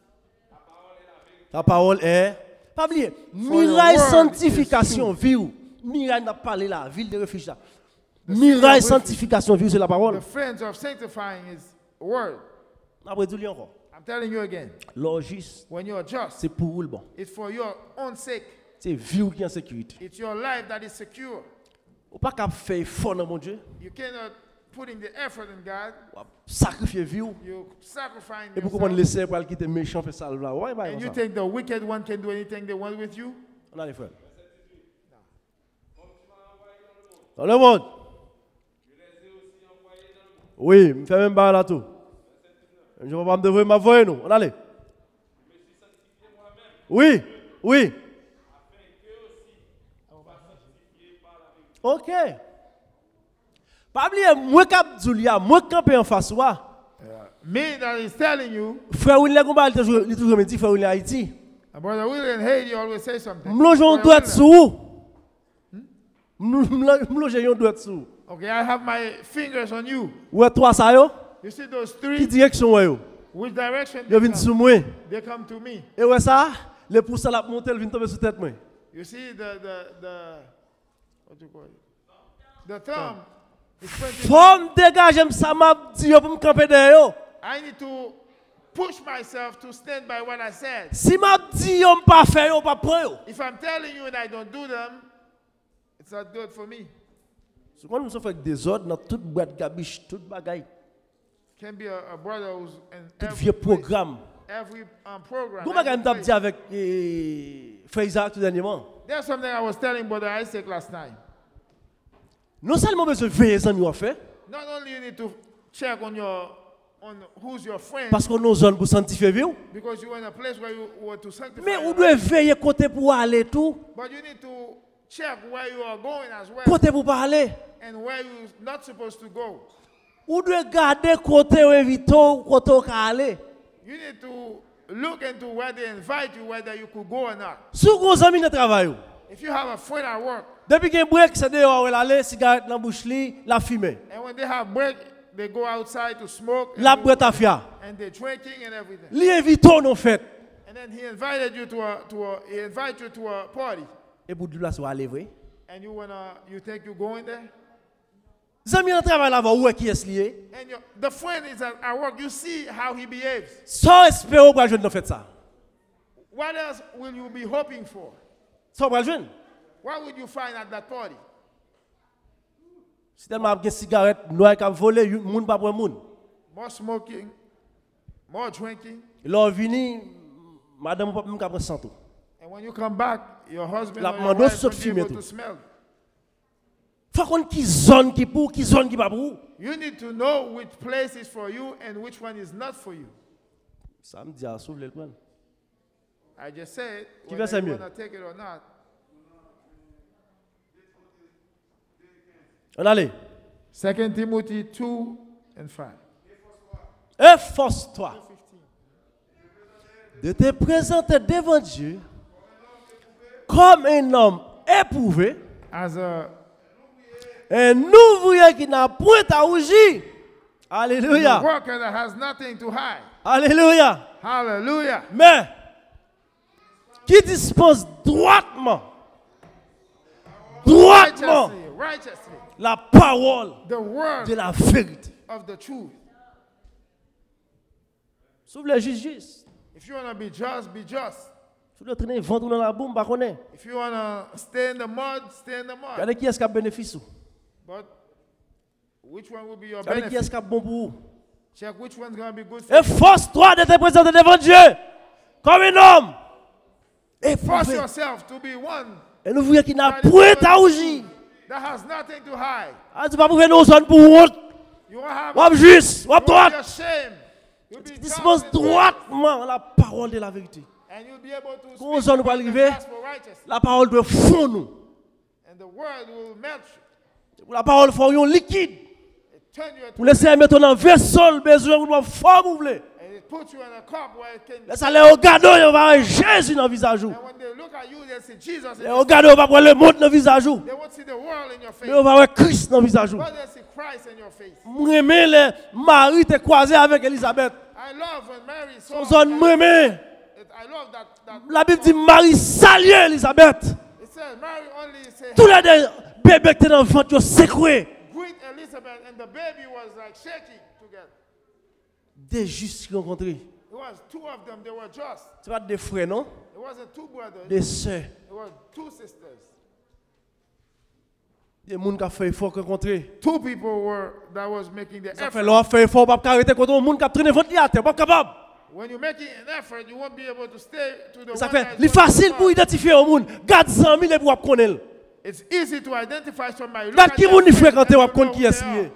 Ta parole est. Pas oublier. your Miraille word sanctification vie. Miraille n'a parlé là, ville de refuge là. Miraille sanctification vie c'est la The parole. friends of sanctifying is word. Après tout encore. I'm telling you again. L'orgis When you're just, c'est pour le bon. it's for your own sake. C'est vie qui est en sécurité. It's your life that is secure. Ou pas qu'à faire fort dans mon Dieu. You cannot put in the effort in God. Ou sacrifier vie. You sacrifice Et pourquoi on yourself. laisse pour aller quitter méchant fait ça là. Ouais, And you think the wicked one can do anything they want with you? On a les frères. Dans le monde. Oui, je fais même pas là tout. Je ne vais pas me deviner ma voix, nous. On allait. Oui, oui. Ok. Pas oublier, moi cap Zulia, moi camper en face moi. Me that is telling you, Frère William Gomba, il toujours me dit frère William Haïti. Brother William Haiti always say something. M'loge on doit sous. M'loge on doit sous. Okay, I have my fingers on you. Ouais, toi ça yo? You see those Qui three? direction ouais yo? Which direction Yo vinn sous moi. they come to me? Et ouais ça, le pouce la monter, il vient tomber sur tête moi. You see the what do you call it? The thumb is pointing. Faut me dégager ça m'a dit yo pour me camper derrière yo. I need to push myself to stand by what I said. Si m'a dit yo pas faire yo pas prendre yo. If I'm telling you and I don't do them, it's not good for me. Souvent nous sommes avec des ordres dans toute boîte gabiche, toute bagaille, Can be a brother who's in tout every vieux place, programme. every program. Comment every on t'a place. dit avec Frère Isaac tout dernièrement? There's something I was telling Brother Isaac last night. Non seulement besoin de veiller sans nous en fait, Not only you need to check on who's your friend, parce qu'on nous zone pour sanctifier vie, because you're in a place where you were to sanctify. mais on your doit life. veiller côté pour aller tout, But you need to check where you are going as well côté pour pas aller. and where you're not supposed to go. On doit garder côté où éviter côté où aller. You need to look into where they invite you, whether you could go or not. Si vous avez amis de travail, If you have a friend at work, depuis qu'il break, c'est dehors, elle aller, cigarette dans la bouche, la fumer. and when they have break, they go outside to smoke La and, boîte à fia. and they're drinking and everything. Li évitons non fait. And then he invited you he invite you to a party, Et pour dire là, c'est aller vrai. and you think you're going there, Zami en travail là-bas, où est qui est lié? and the friend is at work. You see how he behaves. Sans espérer pour jeune fait ça. What else will you be hoping for? Sans pour jeune. What would you find at that party? Si tellement une cigarette noire qui a volé, moun pas pour moun. More smoking, more drinking, Là vini, madame pas même qu'à prendre santo. and when you come back, your husband La or your mando wife saute won't be fumer able tout. to smell. Faut qu'on qui zone qui pour, qui zone qui pas pour. You need to know which place is for you and which one is not for you. Ça me dit à soulever le point. I just said Qui whether fait ça you mieux? want to take it or not. On allait. 2 Timothy 2 and 5. Efforce-toi de te présenter devant Dieu comme un homme éprouvé, As un ouvrier qui n'a point à rougir. a Alléluia. worker that has nothing to hide. Alléluia. Hallelujah. Mais qui dispose droitement Righteously. la parole The word de la vérité. of the truth. Si vous voulez juste, If you want to be just, be just. si vous voulez traîner ventre dans la boum, bah connaît. If you want to stay in the mud, stay in the mud. Regardez qui est-ce qui a bénéfice. But Which one will be your Avec qui benefit? est-ce qui est bon pour vous? Check which one's going to be good for you. Efforce-toi de te présenter devant Dieu comme un homme. Et Force yourself to be one Et nous voyons qu'il n'a that is point good, à rougir. that has nothing to hide. Ah, tu vas pouvoir nos zones pour honte. You won't have Ou juste, ou you won't be droite. ashamed. You'll be Dispose confident droitement la parole de la vérité. and you'll be able to Quand speak zone the va arriver, gospel righteously. la parole doit fond nous. And the word will melt you. La parole faut un liquide. It turn you into Pour laisser mettre dans un vaisseau, besoin de nous forme ou voulez. and it puts you in a cup where it can. Laisse aller au gado, il va avoir Jésus dans le visage. And when they look at you, they see Jesus. Et au gado, on va voir le monde dans le visage. They won't see the world in your face, Mais on va voir Christ dans le visage. but they see Christ in your face. Moi, les Marie te croisé avec Elisabeth. I love when Mary saw. Son zone, moi, I love that. la Bible dit Marie saluait Elisabeth. It says Mary only said, Tous les bébés qui étaient dans le ventre, ils ont secoué. greet Elizabeth, and the baby was like shaking together. Des justes qui ont rencontré. It was two of them, they were just. Ce pas des frères, non? It wasn't two brothers, Des sœurs. it was two sisters. Des gens qui ont fait effort rencontrer. Two people that was making the Ça fait effort. leur fait effort, pas arrêter contre un monde qui a traîné ventre à terre, pas capable. When you're making an effort, you won't be able to stay to the Ça one fait, that is c'est going facile too pour far. identifier un monde. Garde 100 000 et pour connaître. It's easy to identify somebody. Look Garde at qui their vous n'y face fréquentez, and ou you connaît know qui who est they are. lié.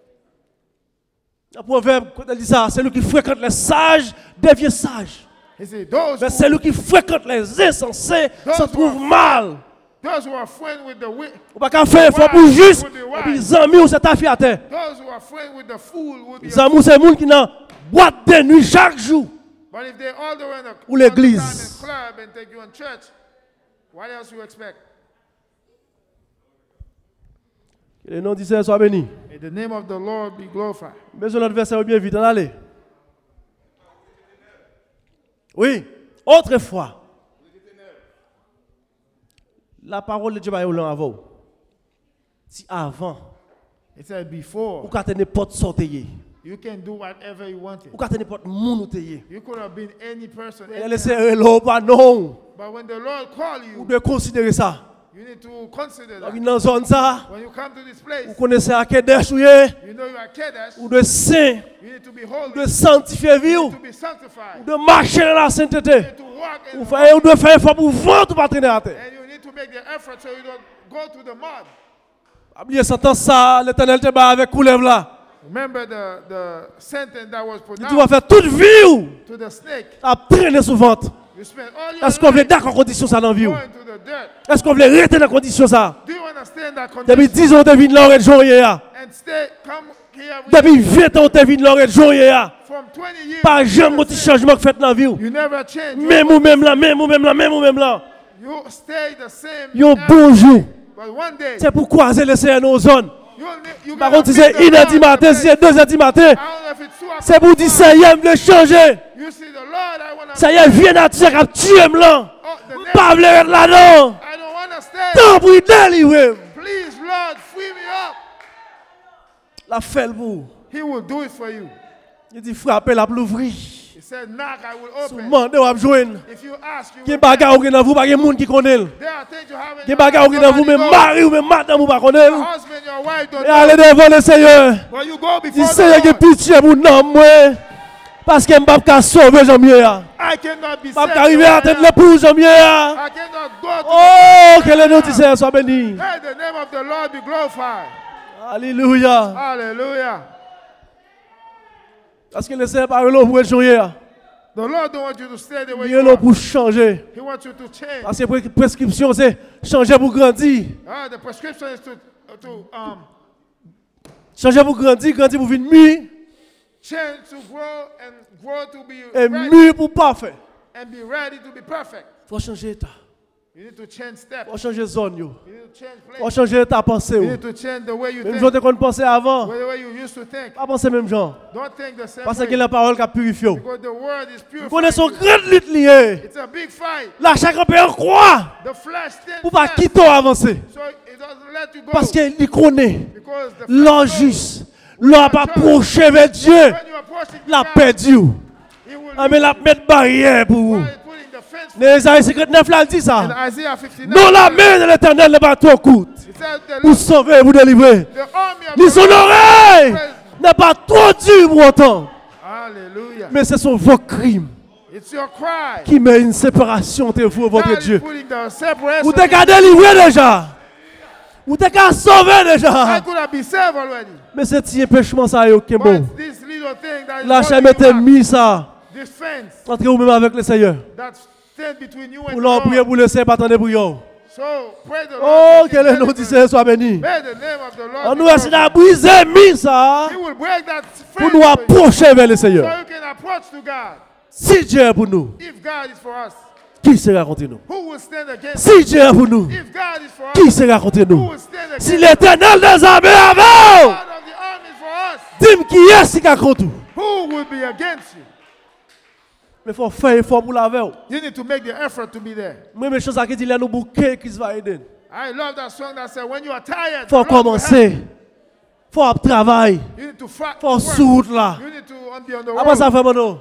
Le proverbe, quand elle dit ça, c'est lui qui fréquente les sages devient sage. He said, those Mais who, c'est lui qui fréquente les insensés se trouve mal. those who are friends with the Ou pas qu'à faire effort pour juste, et puis les amis ou c'est ta fille à terre. those who are friends with the fool will be. Les amis, c'est les gens qui dans boîte de nuit chaque jour. But if they all the way in the Ou l'église. all the time in club and take you in church, what else you expect? Que le nom du Seigneur soit béni. May the name of the Lord be glorified. Besoin notre verset bien vite, on allez. Oui, autrefois, la parole de Dieu va y aller avant. Si avant, It said ou before, quand n'importe sortie, you can do whatever you wanted. ou quand n'importe monde ou t'ayez. You could have been any person. Elle any- laisse l'eau pas non. But when the Lord call Vous you, devez considérer ça. you need to consider Dans that. une zone ça, When you come to this place, vous connaissez à Kadesh ou you know you are Kadesh. ou de saint, You need to be ou holy. de sanctifier vie, You ou need to be sanctified. de marcher dans la sainteté. You need to walk in Ou the faire, ou de faire effort pour vendre ou pas traîner à terre. and you need to make the effort so you don't go to the mud. Oubliez ça, l'Éternel te bat avec coulève là. Remember the sentence that was Tu vas pronounced faire toute vie ou to the snake. à traîner sous ventre. You spend all your Est-ce qu'on veut life d'accord condition ça dans la vie ou? going to the dirt. Est-ce qu'on veut rester dans condition ça? Do you understand that Depuis condition? 10 ans, tu vis l'or et journée. And stay, come here with Depuis 20 ans, tu vis l'or et journée. from 20 years. Pas jamais de changement que fait dans la vie ou. You never change. Même ou même là, même ou même là, même ou même là. You stay the same. Yo every- bonjour. But one day, C'est pour croiser le Seigneur dans nos zones. you Par gotta contre, si meet c'est the 1h du Lord matin, in si the c'est 2h du matin, place. I don't know if it's 2 o'clock c'est pour dire Seigneur, me changer. You see the Lord, I want to. Seigneur, viens à tuer, à tuer là. Oh, the next, Pas vouloir être là, non. I don't want to stay. Tant pour y délivrer. Please, Lord, free me up. La fait le bout. He will do it for you. Il dit frapper la pour l'ouvrir. He said, knock, I will open. Demandez ou joindre. If you ask, you Qui will bagarre ou dans vous, pas de monde qui connaît. There are things you haven't Qui bagarre ou dans vous, même mari ou même madame ou pas connaît. Your husband, your wife don't Et allez devant le Seigneur. But you go Dis before Seigneur, que the Lord. pitié pour nous, moi. Parce que je ne peux pas sauver Jean-Mieux. I cannot be Je ne peux saved. pas arriver à tête l'épouse Jean-Mieux. I cannot go to Oh, que le nom du Seigneur soit béni. Let the name of the Lord be glorified. Alléluia. Hallelujah. Parce que le Seigneur parle pour être joyeux. The Lord don't want you to stay the way Il you est là are. pour changer. He wants you to change. Parce que la prescription, c'est changer pour grandir. The prescription is to Changer pour grandir, grandir pour venir mieux. change to grow and grow to be Et ready mieux pour parfait. and be ready to be perfect. Il faut changer état. You need to change steps. Il faut changer zone. You need to change Il faut place. changer ta pensée. You need to change the way you Même think. gens qu'on pensait avant. The way you used to think. Pas penser même genre. Don't think the same Parce que way. la parole qui a purifié. Because the word is Nous pure. connaissons grande lutte liée. It's a big fight. Là, chacun peut en croire. The flesh stands Pour pas fast, quitter avancer. so it doesn't let you go. Parce qu'il connaît. Because the flesh L'an knows juste. L'an pas approché vers Dieu. when you approach it, La God, perdu. he will Ah, mais la mettre barrière pour vous. while putting the fence Les Isaïe 59 là, il dit ça. in Isaiah 59. Non, la main de l'éternel n'est pas trop courte. It said the Pour sauver, pour délivrer. the army of Ni the son Lord oreille present. n'est pas trop dur pour entendre. Hallelujah. Mais c'est son vos crimes It's your cry. qui met une séparation entre vous et votre God is Dieu. putting the separation. Vous t'êtes qu'à délivrer déjà. Vous t'êtes qu'à sauver I déjà. could have been saved already. Mais c'est petit empêchement ça, ok, bon. But this little thing that is La holding chaîne you était back, mise ça. this fence Entre vous-même avec le Seigneur. that stand between you and Pour the l'en prier Lord. pour le Seigneur, pas attendre pour vous. So pray the Lord. Oh, that que le he nom du delivers. Seigneur soit béni. May the name of the Lord On be nous essaie glorified. de briser mise ça. He will break that Pour fence nous for you, approcher vers le so Seigneur. you can approach to God. Si Dieu est pour nous, If God is for us, qui sera contre nous? who will stand against us? Si Dieu est pour nous, If God is for qui us, sera contre who nous? will stand against Si us? l'Éternel des armées est avec nous, God of the army is for us. dis-moi qui est-ce qui est contre nous? Who will be against you? Mais il faut faire effort pour la veille. You need to make the effort to be there. Moi, mes choses qui disent là, nous bouquets qui se va aider. I love that song that said, when you are tired, Il faut the Lord will help commencer. Il faut travailler. you. You need to fight. Il faut soudre là. You need to be on the Après road. ça, fait mon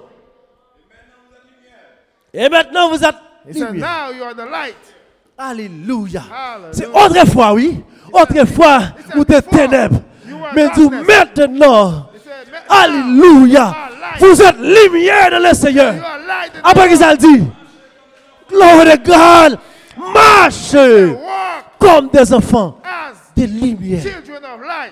Et maintenant, vous êtes He said, lumière. now you are the light. Alléluia. Hallelujah. C'est autrefois, oui. Autrefois, vous êtes ténèbres. Mais vous maintenant, He said, now alléluia. Vous êtes lumière de le Seigneur. you are light in Après the qu'il a dit, gloire de God, marchez walk comme des enfants as de lumière. children of light.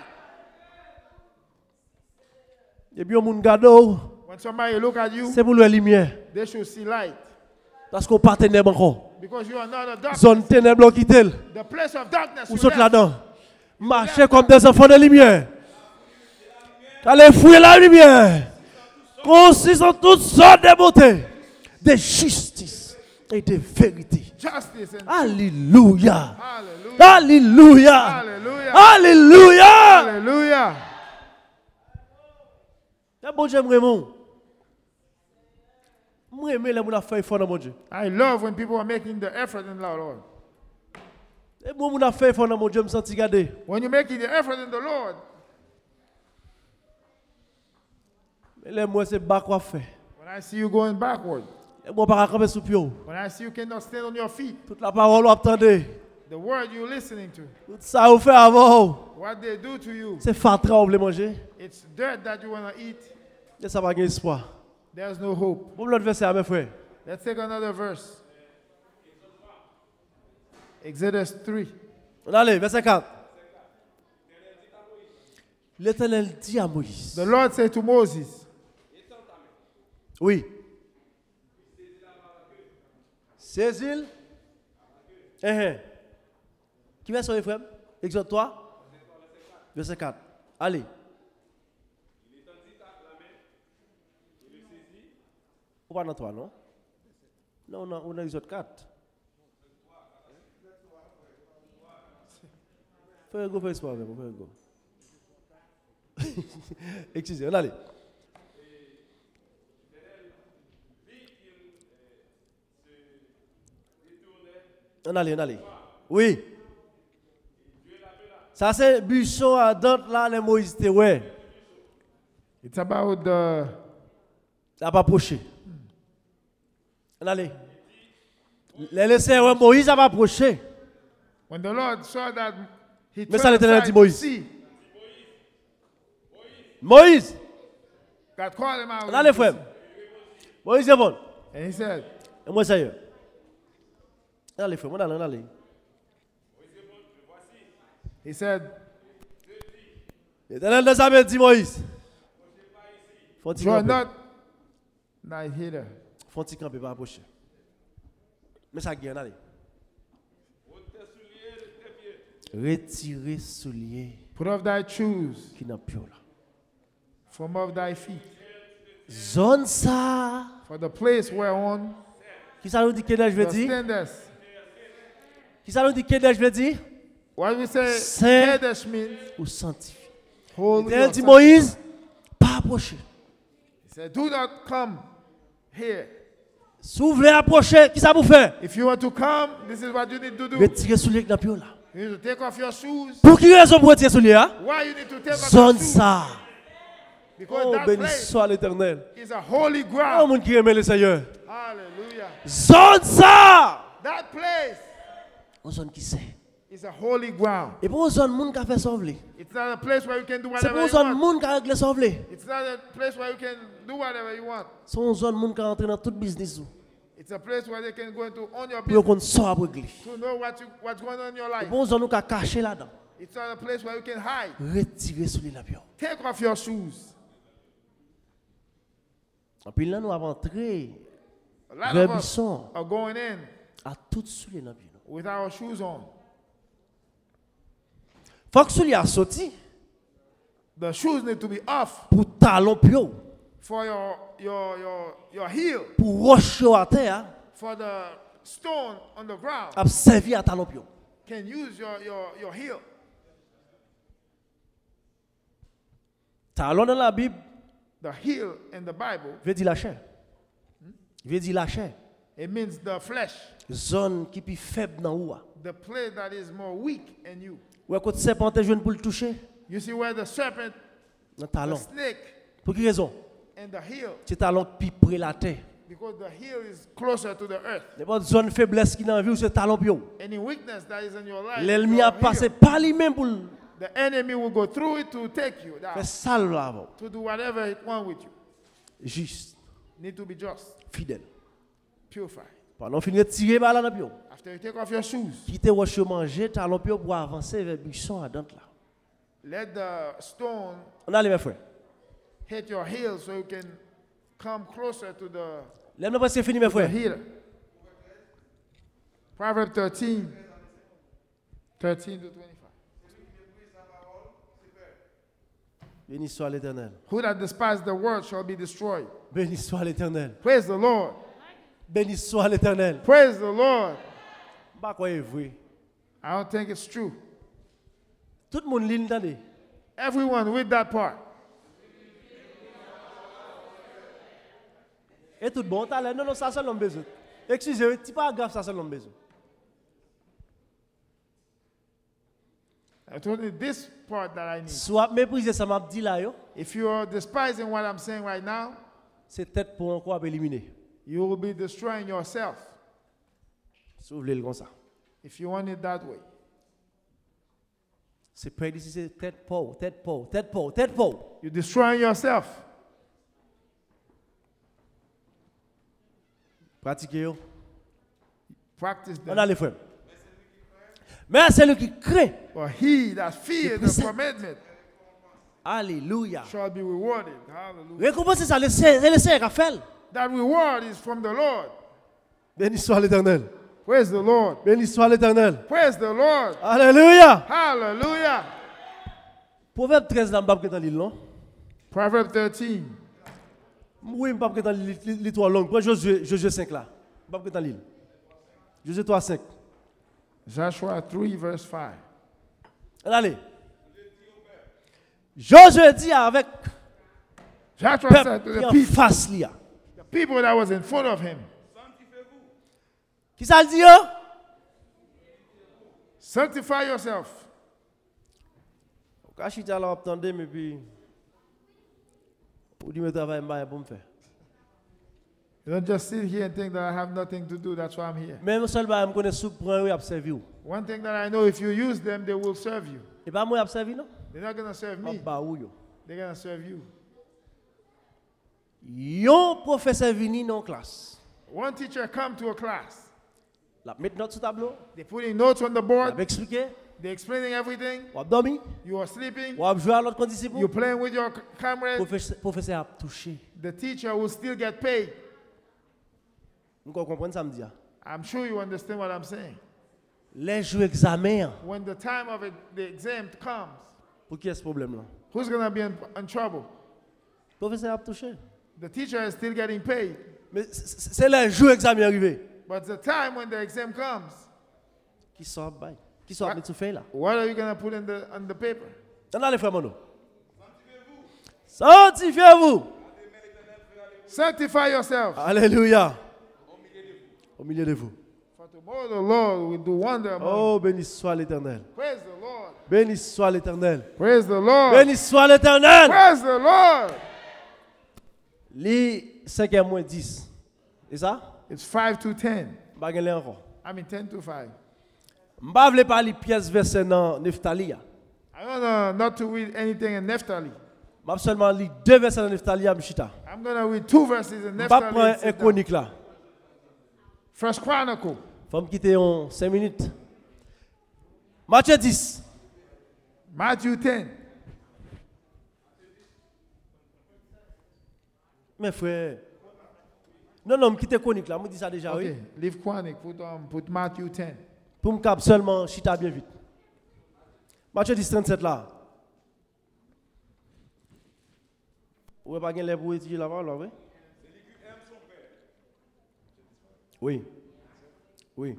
Et puis, mon gado, When somebody look at you, c'est pour la lumière. they should see light. Parce qu'on part ténèbres encore. Because you are not a dark. Zone ténèbres qui tel. The place of darkness. Vous you sautez left. là-dedans. Marchez comme des enfants de lumière. Allez fouiller la lumière. Consiste en toutes sortes de beauté, de justice et de vérité. Justice and Alléluia. hallelujah. Alléluia. Hallelujah. Alléluia. Hallelujah. C'est bon Dieu, vraiment. Moi, j'aime les gens faire effort dans mon Dieu. I love when people are making the effort in the Lord. Et moi, je faire effort dans mon Dieu, je me sens garder. When you're making the effort in the Lord, Mais là, moi, c'est bas quoi faire. when I see you going backward, Et moi, pas camper sous pied. when I see you cannot stand on your feet, Toute la parole, vous attendez. the word you're listening to, Tout ça, vous fait avant. what they do to you, C'est fatra, vous voulez manger. it's dirt that you want to eat. Et ça va gagner espoir. There's no hope. Bon, l'autre verset, mes frères. Let's take another verse. Exodus 3. On allez, verset 4. L'Éternel dit à Moïse. The Lord said to Moses, Oui. Saisis-le. Qui va sur les frères? Exode 3. Verset 4. Allez. Ou pas dans 3, non? Non, on a Exode 4. Fais go, fais espoir, fais go. Excusez, on allez. On allez. Oui. Ça c'est buisson à date là, les Moïse te ouais. it's about the Ça va approcher. On allez. Les laisser ouais Moïse va approcher. when the Lord saw that he Mais ça, turned l'Éternel aside dit to Moïse. see, Moïse, God called him out. on allez frère. Moïse est bon. And he said, Et moi ça y est. Allez frère, on allez. he said, L'Éternel des armées dit Moïse. Faut-il draw camper? not nigh hither. Faut-il camper pas approcher. Mais ça gagne, allez. Retirer soulier Put off thy shoes qui n'a plus là. from off thy feet. Zone ça. For the place whereon Qui ça nous dit que je veux thou dire? standest. Qui ça nous dit que je veux dire? What we say, Saint Kadesh means ou sanctifié. holy. Elle or dit sanctified. Moïse, pas approcher. He said, do not come here. Si vous voulez approcher, qui ça vous fait? If you want to come, this is what you need to do. Retirer soulier qui n'a plus là. You need to take off your shoes. Pour qui raison pour retirer soulier? Hein? Why you need to take off your Zone shoes? ça. Because Oh, that béni place soit l'Éternel. is a holy Oh, ground. mon qui aime le Seigneur. Hallelujah. Zone ça. That place On zone qui c'est? It's a holy ground. Et pour zone moun ka fait sauver. It's not a place where you can do C'est whatever pour you zone want. moun ka régler sauver. It's not a place where you can do whatever you want. Son zone moun ka entrer dans tout business ou. It's a place where they can go into own your Pour yo business kon so a régler. to know what's going on in your life. Pour zone nou ka cacher là-dedans. It's not a place where you can hide. Retirer sous les labios. Take off your shoes. Et puis là nous avons entré A lot vers of us buisson are going in à tout sous les labios. with our shoes on. Faut que celui a sorti The shoes need to be off pour talon pio, for your heel, pour rocher à terre, for the stone on the ground. a servi à talon pio. Can use your heel. Talon dans la Bible The heel in the Bible, veut dire la chair. Veut dire la chair. it means the flesh, Zone qui plus faible dans ou. the place that is more weak in you. Ou quand serpent est jeune pour le toucher You see where the serpent, dans the talon. snake, Pour quelle raison? and the heel, C'est talon plus près la terre. because the heel is closer to the earth. N'importe zone faiblesse qui dans la vie ou c'est talon pio. Any weakness that is in your life, L'ennemi your a passé heel, par lui-même pour the enemy will go through it to take you down, faire sale là-bas. to do whatever it wants with you. Juste, Need to be just, fidèle. purified. Pendant qu'on finit de tirer par là dans pio. After you take off your shoes, Quitter roche manger talon pio pour avancer vers buisson à dent là. let the stone On a les mes frères. hit your heel so you can come closer to the L'aime pas c'est fini mes frères. heel. Proverbs 13, 13 to 25. Béni soit l'Éternel. Who that despises the word shall be destroyed. Béni soit l'Éternel. Praise the Lord. Béni soit l'Éternel. Praise the Lord. Pas quoi est vrai. I don't think it's true. Tout le monde lit entendez. Everyone with that part. Et tout bon talent. Non non ça c'est l'homme besoin. Excusez, petit paragraphe ça c'est l'homme besoin. I told you this part that I need. Soit mépriser ça m'a dit là yo, If you are despising what I'm saying right now, c'est tête pour encore à éliminer. you will be destroying yourself Si vous voulez le comme ça. if you want it that way. C'est près d'ici c'est tête pour, tête pour, tête pour, tête pour. You're destroying yourself. Pratiquez yo. Practice On a them. les frères. Mais c'est lui qui craint. For he that fears the commandment Alléluia. shall be rewarded. Hallelujah. Récompense ça le Seigneur a fait. That reward is from the Lord. Béni soit l'Éternel. Praise the Lord. Béni soit l'Éternel. Praise the Lord. Alléluia. Hallelujah. Proverbe 13 là, m'pas dans l'île non? Proverbs 13. Oui, m'pas dans l'île 3 longue. Prends Josué 5 là. M'pas dans l'île. Josué 3 5. Joshua 3 verse 5. Allez. Josué dit avec Joshua said to peuple the en people, face là. the people that was in front of him, Qui ça le dit yo? sanctify yourself. Quand je suis là attendez mais puis ou dit me travail mal pour me faire. You don't just sit here and think that I have nothing to do, that's why I'm here. Même seul ba me connaît sous prendre observer ou. One thing that I know, if you use them, they will serve you. Et pas moi observer non? They're not going to serve me, Ba ou yo. they're going to serve you. Yon professeur vini dans classe. One teacher come to a class, La mettre note sur tableau, they're putting notes on the la board, expliquer, they're explaining everything, ou a dormi, you are sleeping, ou a jouer à l'autre condition. you're playing with your comrade, Professeur a touché. the teacher will still get paid. Vous comprenez ça me dit? I'm sure you understand what I'm saying. Les jours examen, When the time of the exam comes, pour qui est ce problème là? who's going to be in trouble? Professeur a touché. The teacher is still getting paid. Mais c'est les jours examen arrivé. But the time when the exam comes, Qui sort bail? Qui sort mettre fait là? what are you going to put on the paper? On a les frères mono. Sanctifiez-vous. Sanctify yourself. Alléluia. Au milieu de vous. For tomorrow the Lord will do wonder among you. Oh, béni soit l'Éternel. Praise the Lord. Béni soit l'Éternel. Praise the Lord. Béni soit l'Éternel. Praise the Lord. Li 5 moins 10. C'est ça? It's 5 to 10. Pas gagner encore. I mean 10 to 5. m'pa vle pas li pièce verset dans Nephtali. I don't not to read anything in Naphtali. M'a seulement li 2 versets dans Nephtali à m'chita. I'm going to read 2 verses in M'pa Naphtali. prendre and un sit down. chronique là. First Chronicle. Faut me quitter en 5 minutes. Matthieu 10. Matthew 10. Mes frères. Non, me quitter chronique là, me dit ça déjà oui. Okay, leave Chronicle. Put Matthew 10. Pour me cap seulement chita bien vite. Matthieu 10 37 là. Ou pas gain les pour étudier la parole, oui? Oui. Oui.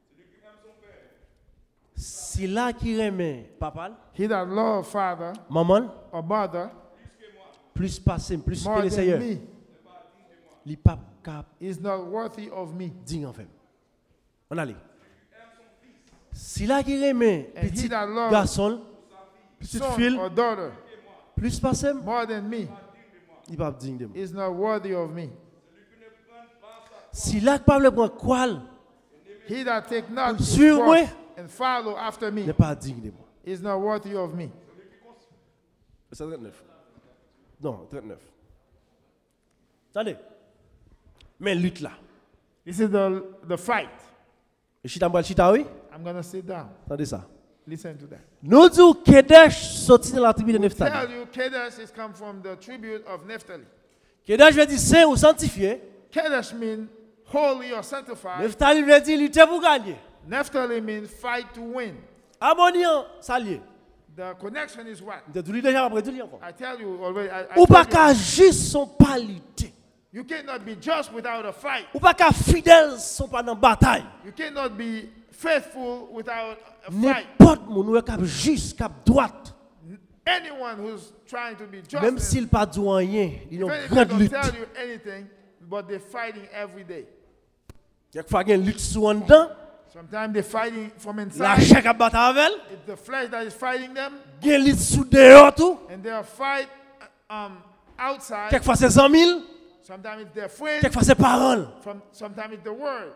Si là qui remet papa, He that love father maman, or mother plus passé, plus que more le than Seigneur, me il pas cap is not worthy of me. digne en fait. On allait. Si là qui remet And he petit that loves garçon, petite son fille, or daughter plus passé, more than me il pas digne de moi. is not worthy of me. Si là qui pas le prendre quoi, He that take not his Sur moi. cross and follow after me n'est pas digne de moi. is not worthy of me. C'est 39. Non, 39. Attendez. Mais lutte là. This is the fight. Et chita mbral chita oui? I'm going to sit down. Attendez ça. Listen to that. Nous disons Kedesh sorti dans la tribu de Tell Nephtali. you, Kadesh is come from the tribute of Naphtali. Kedesh veut dire saint ou sanctifié. Kadesh means holy or sanctified. Nephtali veut dire lutter pour gagner. Naphtali means fight to win. Ammonian, s'allier. The connection is what? Vous êtes tout déjà après tout encore. I tell you already. Ou pas told qu'à juste son pas lutter. you cannot be just without a fight. Ou pas qu'à fidèle son pas dans bataille. You cannot be faithful without a fight. N'importe mon ou cap juste cap droite. Anyone who's trying to be just, Même s'il pas dit rien, il a even une if they grande don't lutte. tell you anything, but they're fighting every day. Quelquefois il y a une lutte sous en dedans. Sometimes they're fighting from La inside. chair cap battre avec elle. It's the flesh that is fighting them, Il y a une lutte sous dehors tout. and they'll fight outside. Quelquefois c'est 100 000. Sometimes it's their friends. Quelquefois c'est parents. Sometimes it's the word.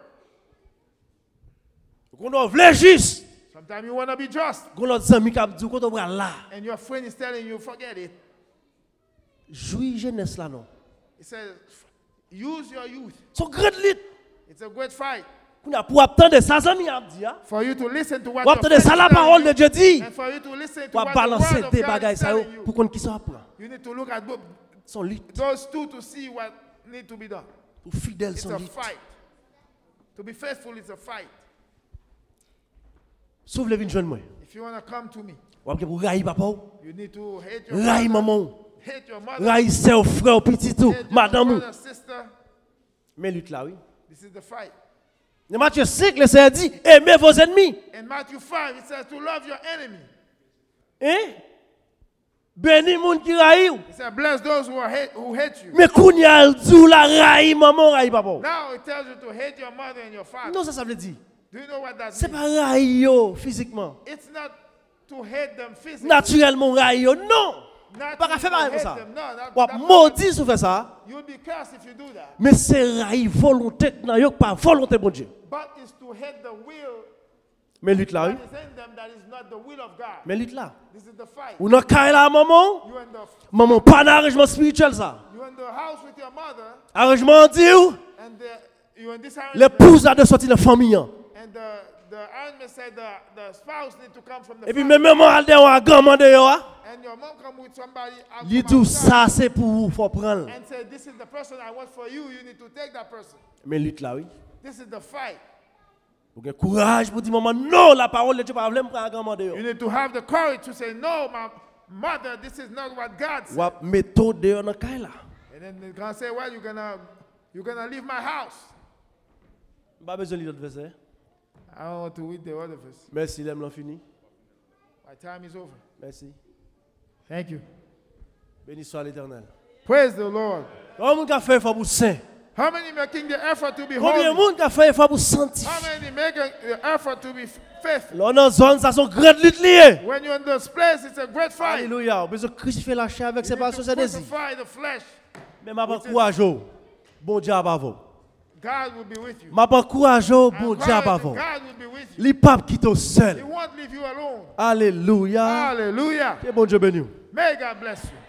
On doit vouloir juste. Sometimes you want to be just, On a des amis qui dit qu'on doit là. and your friend is telling you, forget it. Jouir jeunesse là non. He says, use your youth. Son grande lutte. It's a great fight. On a pour attendre ça amis a dit. For you to listen to what Ou your attendre friend ça is la telling parole you, de Dieu dit. and for you to listen to Ou what the balancer word of des God bagages is ça telling you. pour qu'on qui ça apprend. You need to look at Son lutte. those two to see what need to be done. Pour fidèle It's son a lutte. fight. To be faithful is a fight. Souffle une jeune moi. If you want to come to me, Ou après pour railler papa, you need to hate your railler mother, maman, hate your mother, railler sœur, frère, petit tout, hate your madame. brother, sister. Mais lutte là oui. This is the fight. Dans Matthieu 5, le Seigneur dit aimez vos ennemis. In Matthew 5, it says to love your enemy. Hein? Béni moun qui raille. It says bless those who hate you. Mais kounya el dit la raille maman, raille papa. Now it tells you to hate your mother and your father. Non, ça veut dire. Do you know what that C'est means? pas raille yo physiquement. It's not to hate them physically. Naturellement raille yo. Non. Not Pas to faire pareil hate comme ça. them. No, Ou that's maudit si vous faites ça. you'll be cursed if you do that. Mais c'est raille volonté nan yo pas volonté bon Dieu. But it's to hate the will Mais lutte là oui. that is in them that is not the will of God. Mais lutte là. This is the fight. Ou nan kay la maman. You in the Maman pas d'arrangement spirituel ça. you in the house with your mother, Arrangement dit ou and you in this house, l'épouse a de sortir de famille. and the arrangement said the spouse need to come from the Et puis family, même maman a de un grand de yo. and your mom come with somebody out Il from dit outside ça c'est pour vous, faut prendre. and say this is the person I want for you. You need to take that person. Mais lutte là oui. This is the fight. Vous avez courage pour dire maman non, la parole de Dieu pas vraiment prendre grand de yo. You need to have the courage to say no, my mother. This is not what God said. Ou méthode de dans kay là. And then they're gonna say, well, you're gonna leave my house. Pas besoin de l'autre verset. I don't want to read the other verse. Merci, l'aime l'en fini. My time is over. Merci. Thank you. Béni soit l'Éternel. Praise the Lord. Combien de monde a fait effort pour saint? How many making the effort to be Combien de holy? monde a fait effort pour sanctifier? How many making the effort to be faithful? Là dans zone ça sont grande lutte liée. When you're in this place, it's a great fight. You Alléluia. On peut crucifier la chair avec ses need passions, to ses désirs. crucify the flesh. Même avant courage. Bon Dieu à vous. God will be with you. M'a encouragé au And bon God, Dieu avant. God will be with you. Li pape quitte He seul. won't leave you alone. Alléluia. Hallelujah. Que bon Dieu béni. May God bless you.